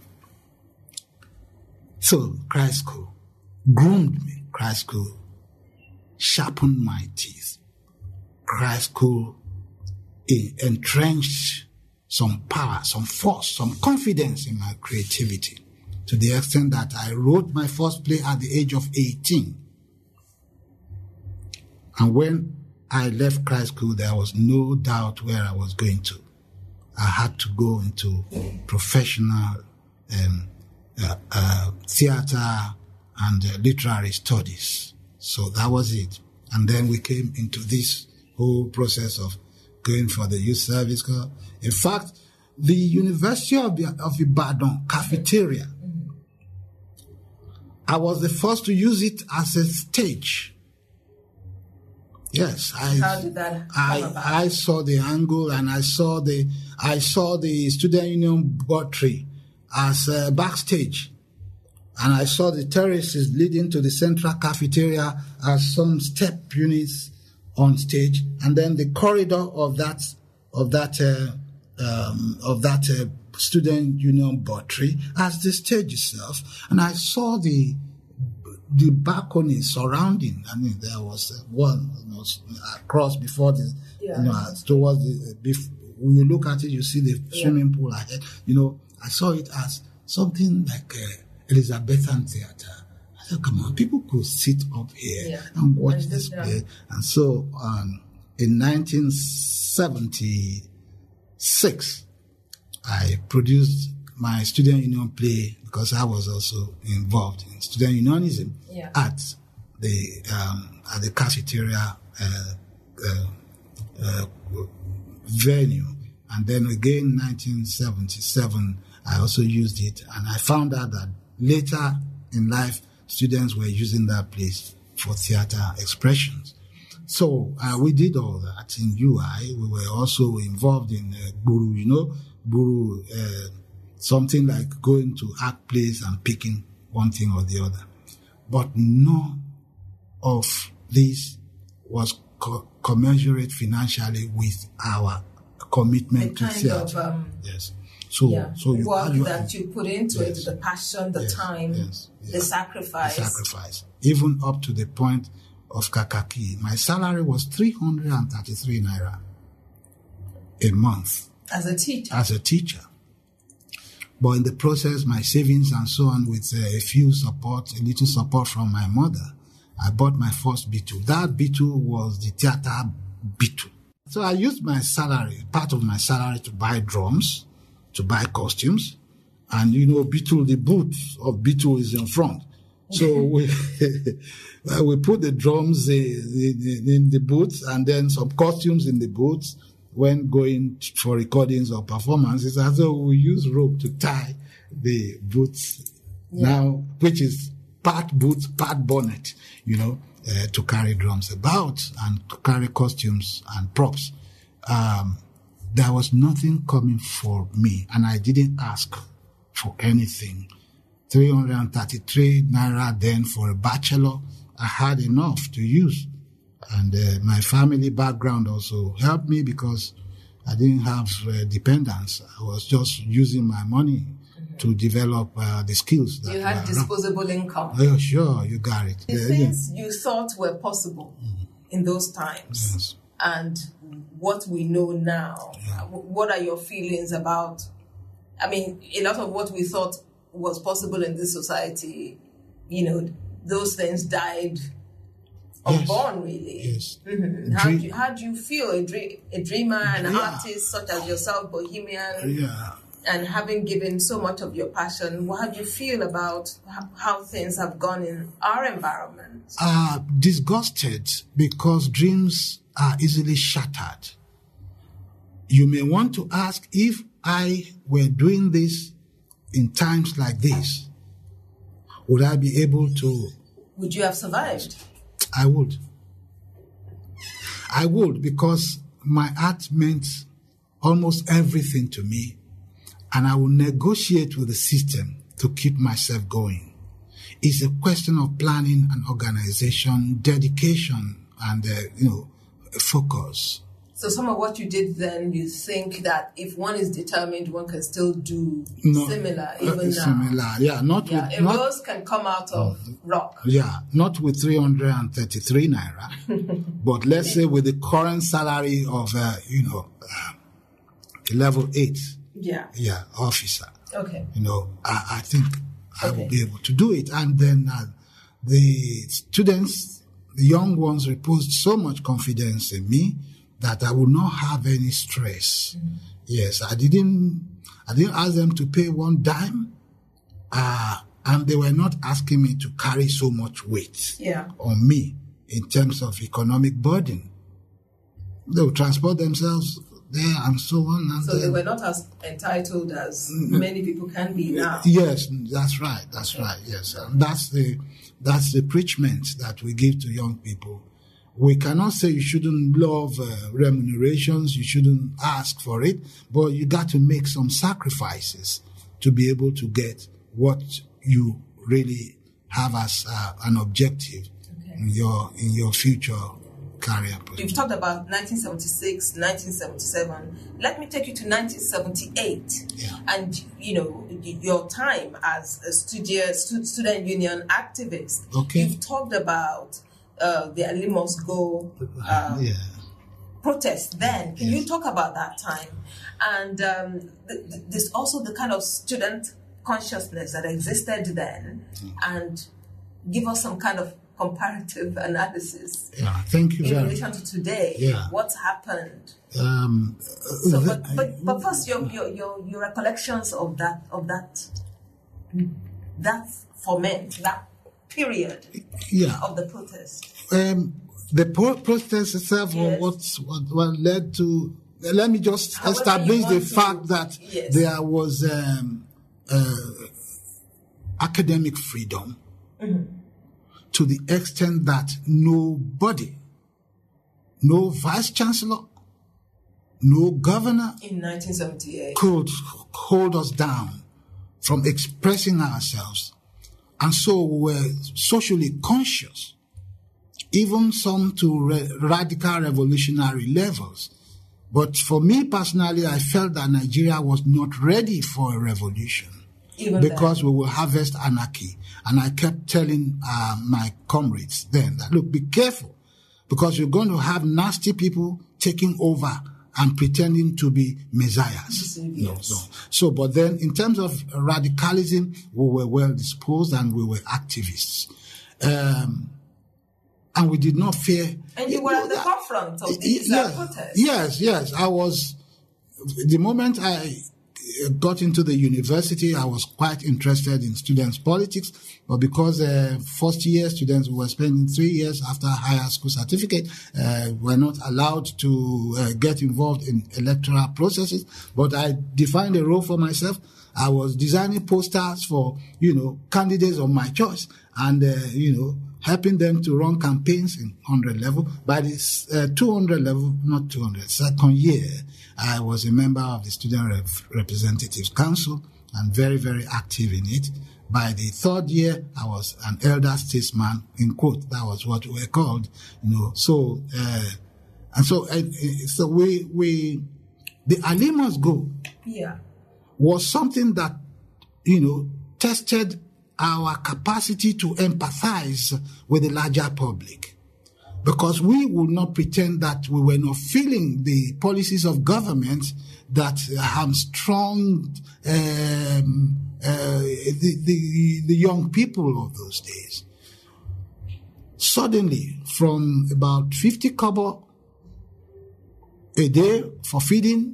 So, Christ School groomed me. Christ School sharpened my teeth. Christ School entrenched some power, some force, some confidence in my creativity, to the extent that I wrote my first play at the age of 18. And when I left Christ School, there was no doubt where I was going to. I had to go into professional theater and literary studies. So that was it. And then we came into this whole process of going for the youth service corps. In fact, the University of Ibadan cafeteria, I was the first to use it as a stage. Yes, How did that come about? I saw the angle, and I saw the student union buttery as backstage, and I saw the terraces leading to the central cafeteria as some step units on stage, and then the corridor of that student union buttery as the stage itself, and I saw the balcony surrounding. I mean, there was one across before the, towards the. When you look at it, you see the swimming pool ahead. I saw it as something like Elizabethan theater. I said, come on, people could sit up here and watch this play. And so, in 1976, I produced my student union play, because I was also involved in student unionism at the cafeteria venue. And then again, 1977, I also used it. And I found out that later in life, students were using that place for theater expressions. So we did all that in UI. We were also involved in Buru, Buru, something like going to art plays and picking one thing or the other. But none of this was commensurate financially with our commitment to theater. Yes. So work that you put into it, the passion, the time, the sacrifice. The sacrifice. Even up to the point of Kakaki. My salary was 333 naira a month. As a teacher? As a teacher. But in the process, my savings and so on, with a little support from my mother, I bought my first Beetle. That Beetle was the theater Beetle. So I used my salary, part of my salary, to buy drums, to buy costumes. And, Beetle, the boot of Beetle is in front. So we put the drums in the booths and then some costumes in the booths when going for recordings or performances. And so we use rope to tie the booths now, which is part boot, part bonnet, to carry drums about and to carry costumes and props. There was nothing coming for me, and I didn't ask for anything. 333 naira then for a bachelor, I had enough to use. And my family background also helped me because I didn't have dependents. I was just using my money to develop the skills. That you had disposable income. Oh, sure, you got it. The things you thought were possible in those times and what we know now, what are your feelings about? I mean, a lot of what we thought was possible in this society, those things died unborn, really. Yes. Mm-hmm. How do you feel, a dreamer, an artist such as yourself, bohemian, and having given so much of your passion, how do you feel about how things have gone in our environment? Disgusted, because dreams are easily shattered. You may want to ask, if I were doing this in times like this, would I be able to? Would you have survived? I would. I would, because my art meant almost everything to me, and I will negotiate with the system to keep myself going. It's a question of planning and organization, dedication, and focus. So some of what you did then, you think that if one is determined, one can still do similar, even now? Similar, a rose can come out of rock. Yeah, not with 333 naira, but let's say with the current salary of, level 8. Yeah, officer. Okay. I think I will be able to do it. And then the students, the young ones, reposed so much confidence in me that I would not have any stress. Yes, I didn't ask them to pay one dime, and they were not asking me to carry so much weight on me in terms of economic burden. They would transport themselves there and so on. And so they were not as entitled as many people can be now. Yes, that's right. Yes, and that's the preachment that we give to young people. We cannot say you shouldn't love remunerations, you shouldn't ask for it, but you got to make some sacrifices to be able to get what you really have as an objective in your future career. You've talked about 1976, 1977. Let me take you to 1978. And, your time as a student union activist. Okay. You've talked about the Ali Must Go protest then. Can you talk about that time? And there's also the kind of student consciousness that existed then, and give us some kind of comparative analysis. Yeah, thank you in very relation to today. Yeah. What's happened? But first, your recollections of that foment, that period of the protest. The protest itself was what led to. Let me just establish the fact that there was academic freedom to the extent that nobody, no vice chancellor, no governor in 1978 could hold us down from expressing ourselves. And so we were socially conscious, even some to radical revolutionary levels. But for me personally, I felt that Nigeria was not ready for a revolution because we will harvest anarchy. And I kept telling my comrades then that, look, be careful, because you're going to have nasty people taking over and pretending to be messiahs. No. So, but then in terms of radicalism, we were well disposed and we were activists. And we did not fear. And you were at the forefront of these protests. Yes. I was, the moment I got into the university, I was quite interested in students' politics, but because first year students were spending 3 years after higher school certificate, were not allowed to get involved in electoral processes. But I defined a role for myself. I was designing posters for, candidates of my choice and, helping them to run campaigns in 100 level. By this 200 level, not 200, second year, I was a member of the Student Representatives Council and very, very active in it. By the third year, I was an elder statesman, in quote. That was what we were called, So, the Ali Must Go was something that, tested our capacity to empathize with the larger public. Because we would not pretend that we were not feeling the policies of government that hamstrung the young people of those days. Suddenly, from about 50 kobo a day for feeding,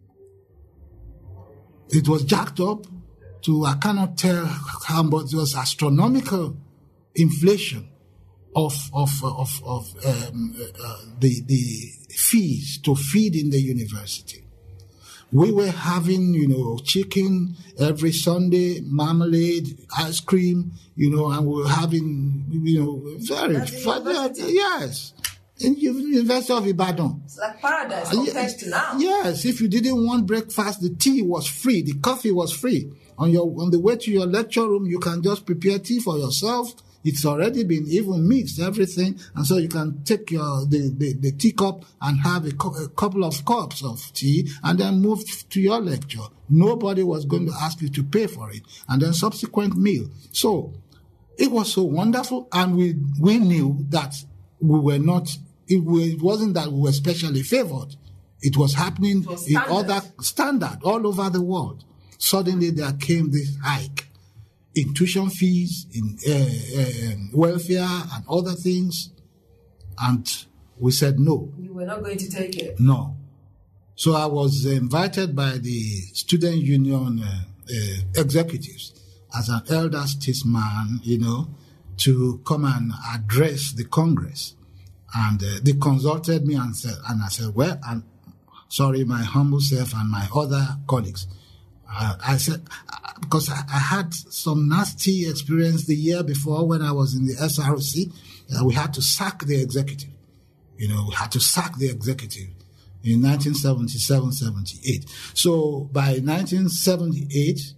it was jacked up to, I cannot tell how much, it was astronomical inflation of the fees to feed in the university. We were having, chicken every Sunday, marmalade, ice cream, and we were having, yes. In University of Ibadan. It's like paradise compared to now. Yes, if you didn't want breakfast, the tea was free, the coffee was free. On the way to your lecture room, you can just prepare tea for yourself. It's already been even mixed, everything, and so you can take the teacup and have a couple of cups of tea and then move to your lecture. Nobody was going to ask you to pay for it. And then subsequent meal. So it was so wonderful, and we knew that we were not, it wasn't that we were specially favored. It was happening in other standard all over the world. Suddenly there came this hike in tuition fees, in welfare and other things. And we said no. You were not going to take it? No. So I was invited by the student union executives as an elder statesman, to come and address the Congress. And they consulted me and I said, well, I'm sorry, my humble self and my other colleagues. I said, because I had some nasty experience the year before when I was in the SRC, we had to sack the executive. We had to sack the executive in 1977-78. So by 1978,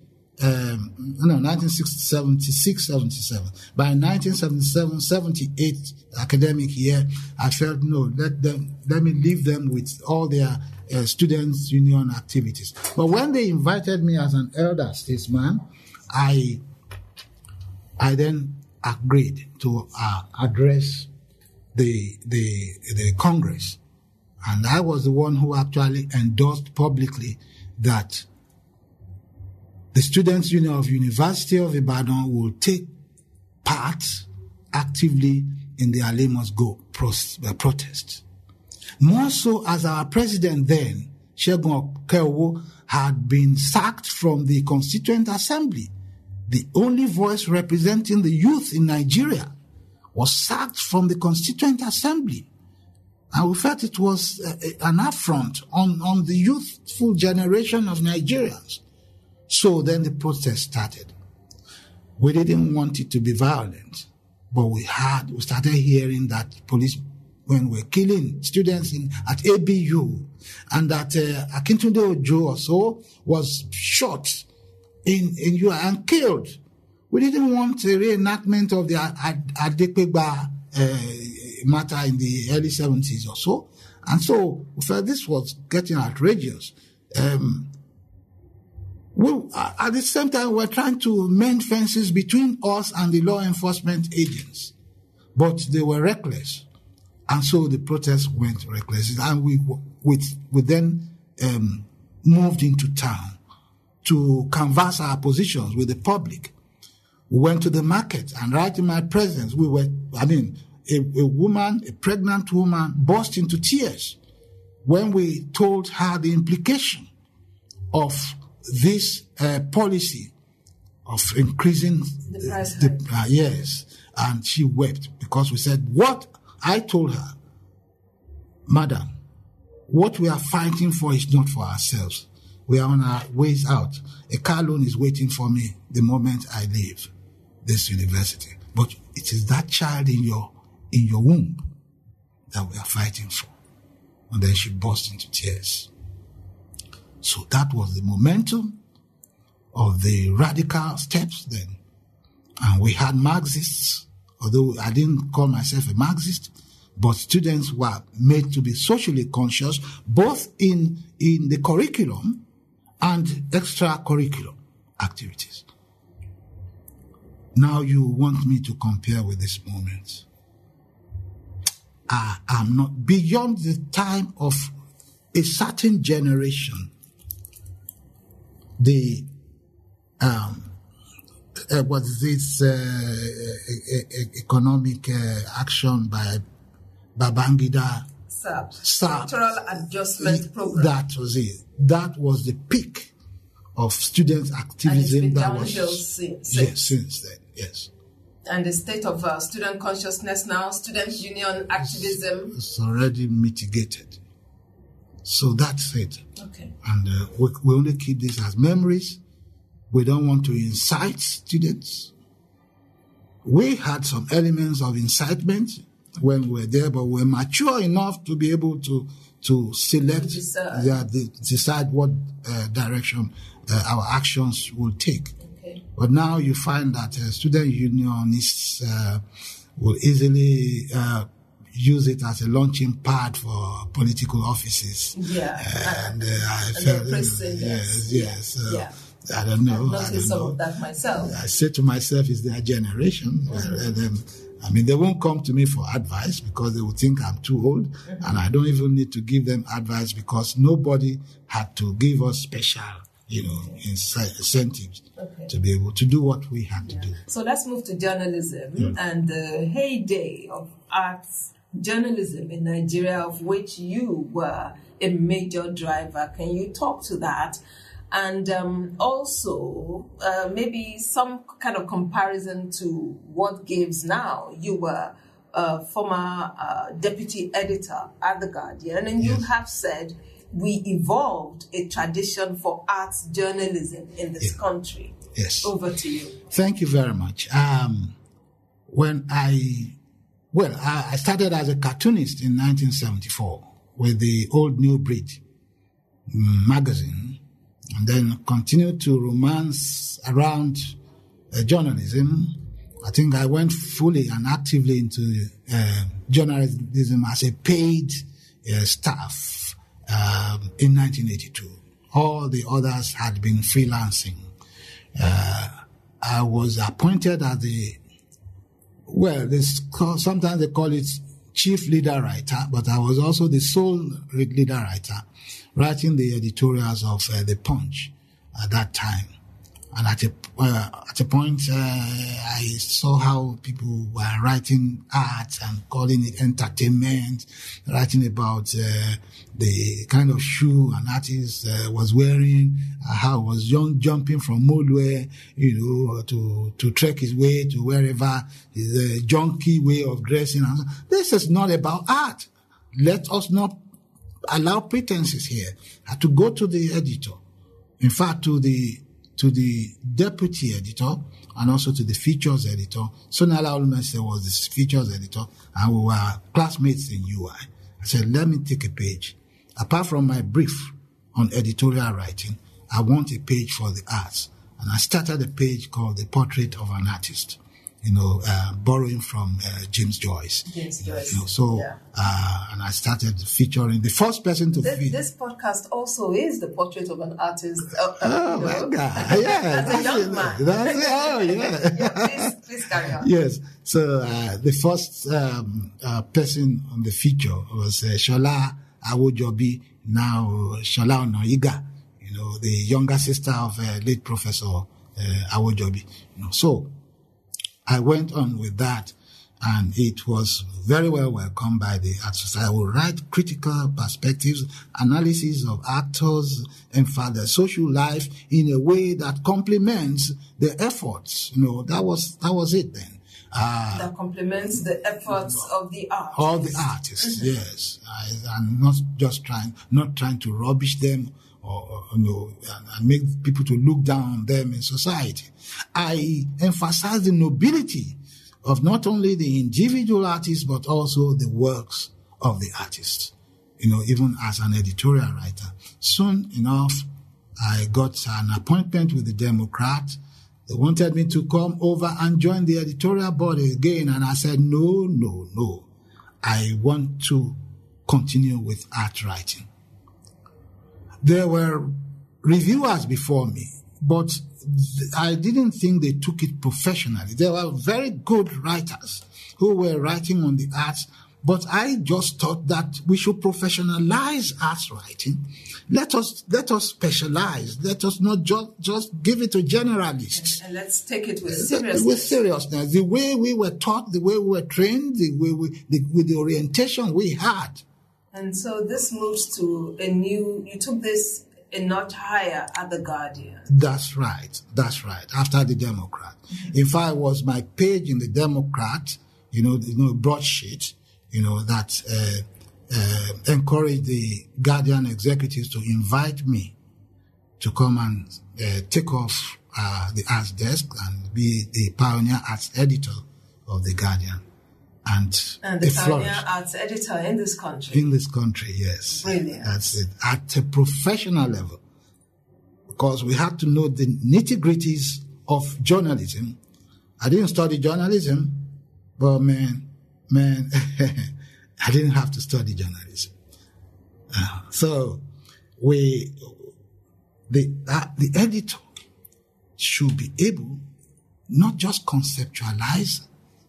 1976-77. By 1977-78 academic year, I felt, let me leave them with all their students' union activities. But when they invited me as an elder statesman, I then agreed to address the Congress. And I was the one who actually endorsed publicly that the Students' Union of University of Ibadan will take part actively in the Ali Must Go protest. More so as our president then, Segun Okeowo, had been sacked from the Constituent Assembly. The only voice representing the youth in Nigeria was sacked from the Constituent Assembly. And we felt it was an affront on the youthful generation of Nigerians. So then the protest started. We didn't want it to be violent, but we started hearing that police when we're killing students at ABU, and that Akintunde Ojo also was shot in UI and killed. We didn't want a reenactment of the Adekpegba matter in the early 70s or so. And so we felt this was getting outrageous. At the same time, we're trying to mend fences between us and the law enforcement agents, but they were reckless. And so the protest went reckless. And we then moved into town to canvass our positions with the public. We went to the market, and right in my presence, a pregnant woman burst into tears when we told her the implication of this policy of increasing the price. Yes. And she wept because we said, I told her, Madam, what we are fighting for is not for ourselves. We are on our ways out. A car loan is waiting for me the moment I leave this university. But it is that child in your womb that we are fighting for. And then she burst into tears. So that was the momentum of the radical steps then. And we had Marxists, although I didn't call myself a Marxist, but students were made to be socially conscious, both in the curriculum and extracurricular activities. Now you want me to compare with this moment. I am not beyond the time of a certain generation. The economic action by Babangida. SAP. Structural Adjustment Program. That was it. That was the peak of student activism. And it's been downhill since. Yes, since then, yes. And the state of student consciousness now, student union activism. It's already mitigated. So that's it. Okay. And we only keep this as memories. We don't want to incite students. We had some elements of incitement when we were there, but we're mature enough to be able to select, decide what direction our actions will take. Okay. But now you find that student unionists will easily use it as a launching pad for political offices. Yeah. And I felt, yes. I don't know. I've noticed some of that myself. I say to myself, it's their generation. Mm-hmm. They won't come to me for advice because they will think I'm too old. Mm-hmm. And I don't even need to give them advice because nobody had to give us special, incentives to be able to do what we had to do. So let's move to journalism and the heyday of arts journalism in Nigeria, of which you were a major driver. Can you talk to that? And also maybe some kind of comparison to what gives now. You were former deputy editor at The Guardian, and you have said we evolved a tradition for arts journalism in this country. Yes. Over to you. Thank you very much. When I started as a cartoonist in 1974 with the Old New Breed magazine, and then continued to romance around journalism. I think I went fully and actively into journalism as a paid staff in 1982. All the others had been freelancing. I was appointed as sometimes they call it chief leader writer, but I was also the sole leader writer, writing the editorials of The Punch at that time. And at a point, I saw how people were writing art and calling it entertainment, writing about the kind of shoe an artist was wearing, how he was jumping from Molue, to trek his way to wherever, his junky way of dressing. And so. This is not about art. Let us not allow pretenses here. I had to go to the editor. In fact, to the deputy editor and also to the features editor. Sonala Olumese was the features editor, and we were classmates in UI. I said, let me take a page. Apart from my brief on editorial writing, I want a page for the arts. And I started a page called The Portrait of an Artist, borrowing from James Joyce. And I started featuring the first person to This podcast also is the portrait of an artist. My God. Yeah. As a young man. That's it. Oh, yeah. Please carry on. Yes. So the first person on the feature was Shola Awojobi, now Shola Onoyiga, the younger sister of late Professor Awojobi. So I went on with that, and it was very well welcomed by the Art Society. I will write critical perspectives, analysis of actors and the social life in a way that complements the efforts. That was it then. That complements the efforts of the artists. All the artists, yes. I'm not trying to rubbish them or and make people to look down on them in society. I emphasize the nobility of not only the individual artists, but also the works of the artists, even as an editorial writer. Soon enough, I got an appointment with the Democrat. They wanted me to come over and join the editorial body again, and I said, no. I want to continue with art writing. There were reviewers before me, but I didn't think they took it professionally. There were very good writers who were writing on the arts, but I just thought that we should professionalize arts writing. Let us specialize. Let us not just give it to generalists. And let's take it with seriousness. With seriousness. The way we were taught, the way we were trained, with the orientation we had. And so this moves to you took this a notch higher at The Guardian. That's right. After the Democrat. Mm-hmm. In fact, it was my page in the Democrat, broadsheet, that encouraged the Guardian executives to invite me to come and take off the arts desk and be the pioneer arts editor of the Guardian. And the pioneer arts editor in this country. In this country, yes. Brilliant. That's it. At a professional level. Because we had to know the nitty-gritties of journalism. I didn't study journalism, but man, I didn't have to study journalism. So the editor should be able not just conceptualize,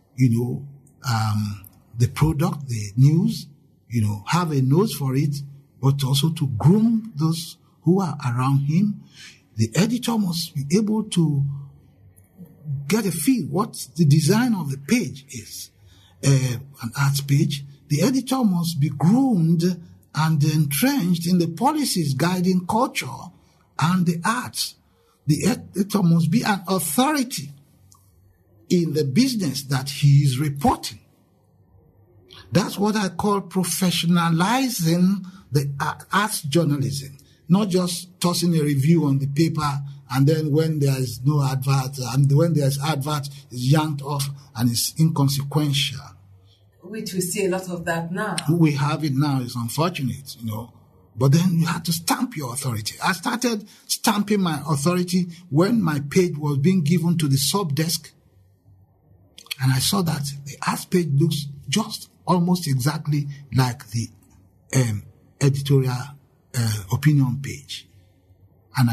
the product, the news, have a nose for it, but also to groom those who are around him. The editor must be able to get a feel what the design of the page is. An arts page, the editor must be groomed and entrenched in the policies guiding culture and the arts. The editor must be an authority in the business that he is reporting. That's what I call professionalizing the arts journalism, not just tossing a review on the paper and then when there is no advert, and when there's advert, it's yanked off and it's inconsequential. Which we see a lot of that now. We have it now. It's unfortunate, But then you have to stamp your authority. I started stamping my authority when my page was being given to the sub-desk. And I saw that the arts page looks just almost exactly like the editorial opinion page. And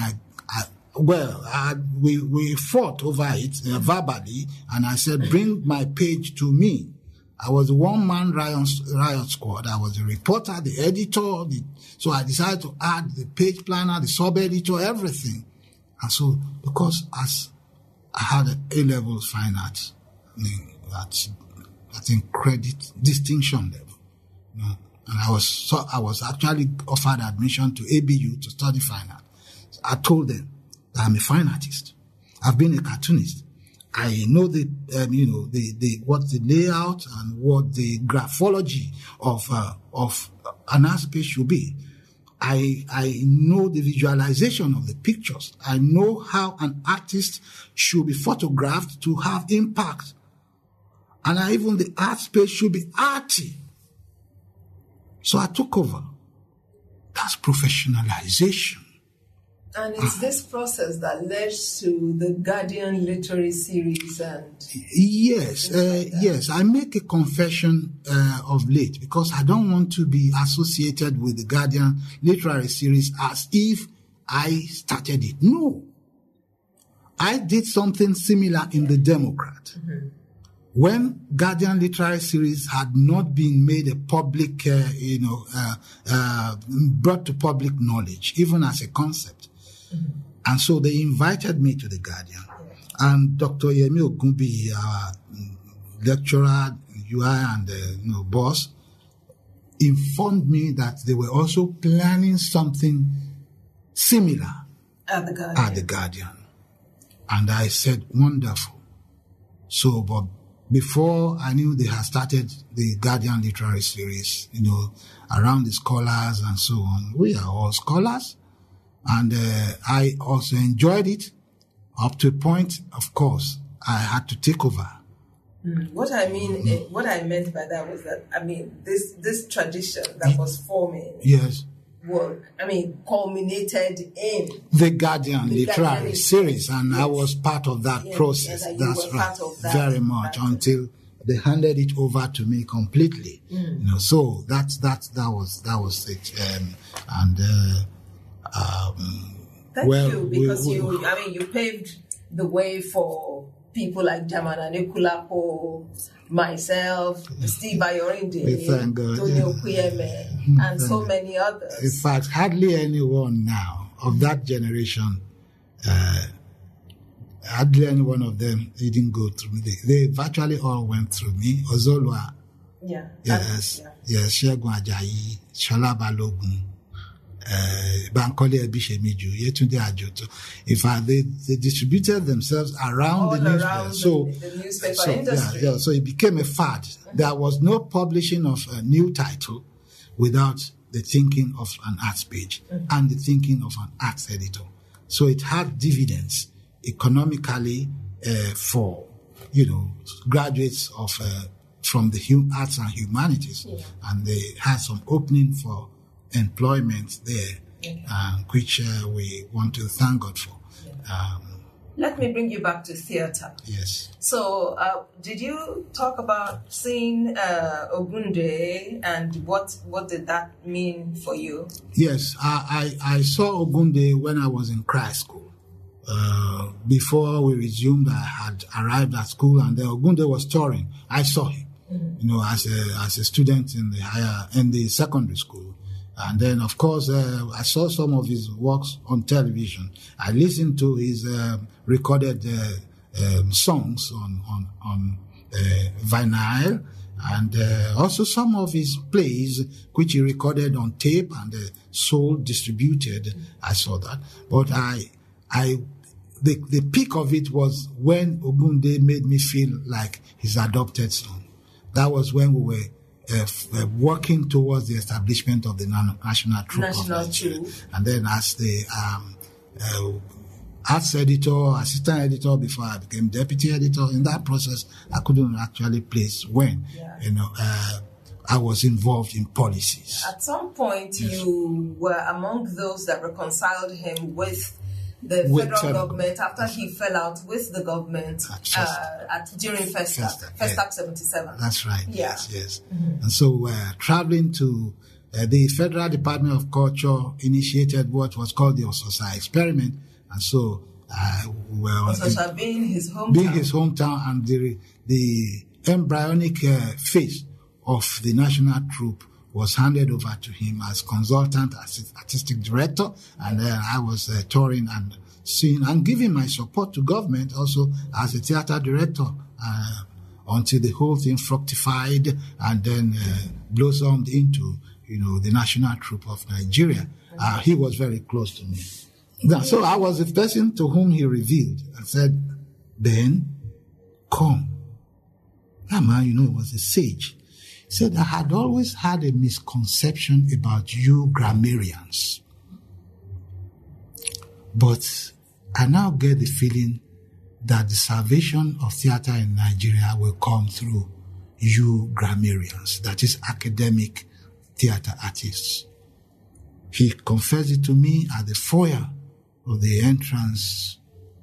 we fought over it verbally, and I said, bring my page to me. I was a one-man riot squad. I was the reporter, the editor. So I decided to add the page planner, the sub-editor, everything. And so, because as I had an A-level fine arts, at I think credit distinction level, and I was actually offered admission to ABU to study fine art. So I told them that I'm a fine artist. I've been a cartoonist. I know the what the layout and what the graphology of an art space should be. I know the visualization of the pictures. I know how an artist should be photographed to have impact. And even the art space should be arty. So I took over. That's professionalization. And it's this process that led to the Guardian Literary Series and... Yes, yes. I make a confession of late because I don't want to be associated with the Guardian Literary Series as if I started it. No. I did something similar in the Democrat. Mm-hmm. When Guardian Literary Series had not been made a public, brought to public knowledge, even as a concept. Mm-hmm. And so they invited me to the Guardian. And Dr. Yemi Ogunbi, our lecturer, UI and boss, informed me that they were also planning something similar at the Guardian. And I said, wonderful. So, but before I knew they had started the Guardian Literary Series, around the scholars and so on. We are all scholars. And I also enjoyed it up to a point, of course, I had to take over. What I meant by that was that, this tradition that was forming. Yes. Culminated in the Guardian Literary Series, and yes. I was part of that process. That's right, very much until they handed it over to me completely. So that was it. Thank you, because you paved the way for people like Jamana Nekulapo, myself, Steve Ayorinde, Tonyo Kuyeme, and so many others. In fact, hardly anyone now of that generation, hardly any one of them didn't go through me. They virtually all went through me. Ozolwa, yes, Shegun Ajayi, Shola Balogun, Bankole Ebishemiju, Yetunde Ajoto. In fact, they distributed themselves around the newspaper. industry. So it became a fad. There was no publishing of a new title without the thinking of an arts page and the thinking of an arts editor. So it had dividends economically for graduates of from the arts and humanities, and they had some opening for employment there, which we want to thank God for. Let me bring you back to theatre. Yes. So, did you talk about seeing Ogunde, and what did that mean for you? Yes, I saw Ogunde when I was in Christ School. Before we resumed, I had arrived at school, and then Ogunde was touring. I saw him, as a student in the secondary school. And then, of course, I saw some of his works on television. I listened to his recorded songs on vinyl, and also some of his plays, which he recorded on tape and sold, distributed. I saw that. But the peak of it was when Ogunde made me feel like his adopted son. That was when we were working towards the establishment of the National Troupe of Nigeria. And then as the arts editor, assistant editor, before I became deputy editor, in that process, I couldn't actually place when, I was involved in policies. At some point, you were among those that reconciled him with the federal government after he fell out with the government during Festac 77. That's right. Yeah. Yes. Mm-hmm. And so traveling to the Federal Department of Culture initiated what was called the Ososa experiment, and so Ososa being his hometown, and the embryonic phase of the national troupe was handed over to him as consultant, as artistic director, and then I was touring and seeing and giving my support to government also as a theater director until the whole thing fructified and then blossomed into, the National Troupe of Nigeria. He was very close to me. So I was the person to whom he revealed and said, Ben, come. That man, he was a sage. He said, I had always had a misconception about you grammarians. But I now get the feeling that the salvation of theater in Nigeria will come through you grammarians, that is academic theater artists. He confessed it to me at the foyer of the entrance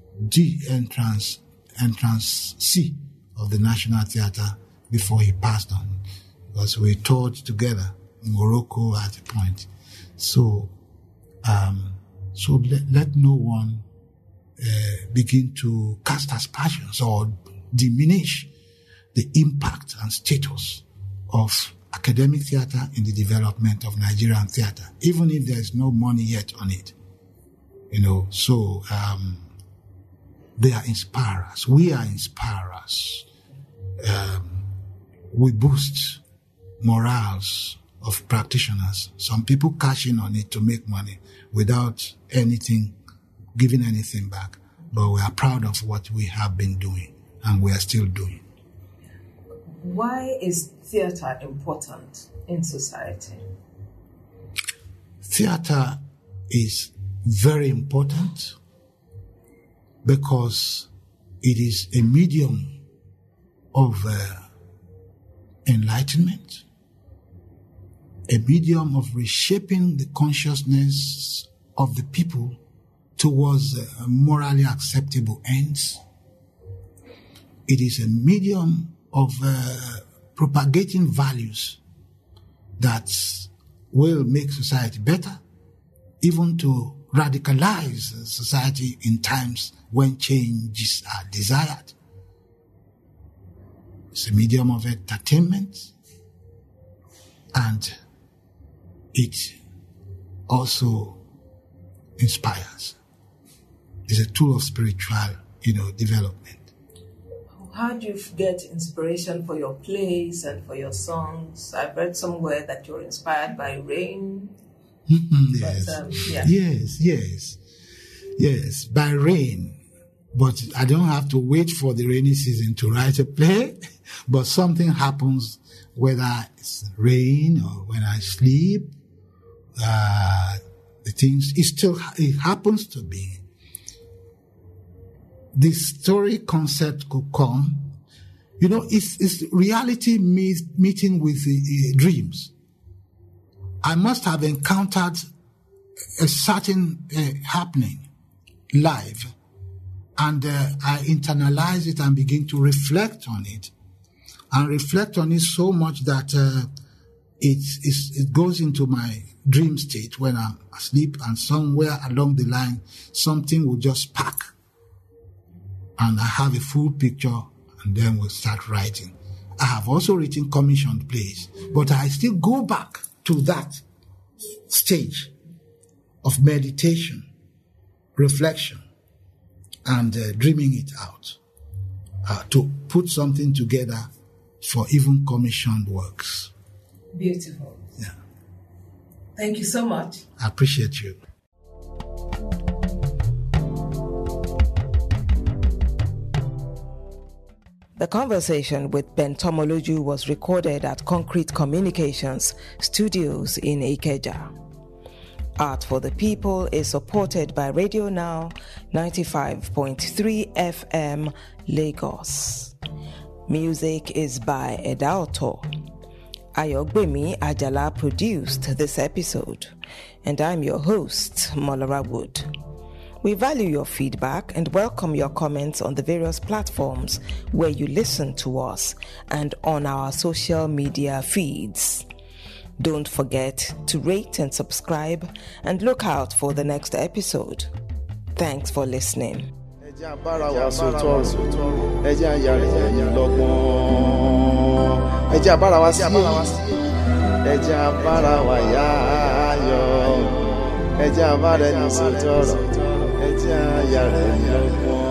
C of the National Theatre before he passed on, because we toured together in Morocco at a point. So let no one begin to cast aspersions or diminish the impact and status of academic theatre in the development of Nigerian theatre, even if there is no money yet on it. They are inspirers. We are inspirers. We boost morals of practitioners. Some people cash in on it to make money without giving anything back. But we are proud of what we have been doing and we are still doing. Why is theatre important in society? Theatre is very important because it is a medium of enlightenment, a medium of reshaping the consciousness of the people towards morally acceptable ends. It is a medium of propagating values that will make society better, even to radicalize society in times when changes are desired. It's a medium of entertainment, and it also inspires. It's a tool of spiritual, development. How do you get inspiration for your plays and for your songs? I've read somewhere that you're inspired by rain. Yes. But, Yes, by rain. But I don't have to wait for the rainy season to write a play. But something happens, whether it's rain or when I sleep. It happens to be. The story concept could come. It's reality meeting with dreams. I must have encountered a certain happening live, and I internalize it and begin to reflect on it, so much that it goes into my dream state when I'm asleep, and somewhere along the line something will just spark, and I have a full picture, and then we'll start writing. I have also written commissioned plays, but I still go back to that stage of meditation, reflection, and dreaming it out to put something together for even commissioned works. Beautiful. Yeah. Thank you so much. I appreciate you. The conversation with Ben Tomoloju was recorded at Concrete Communications Studios in Ikeja. Art for the People is supported by Radio Now 95.3 FM Lagos. Music is by Edaoto. Ayogbemi Ajala produced this episode, and I'm your host, Molara Wood. We value your feedback and welcome your comments on the various platforms where you listen to us and on our social media feeds. Don't forget to rate and subscribe and look out for the next episode. Thanks for listening. Ẹ jẹ́ a bára ẹni sòótọ́ ọ̀rọ̀. jẹ́ aya rẹ̀ ní ọgbọ́n.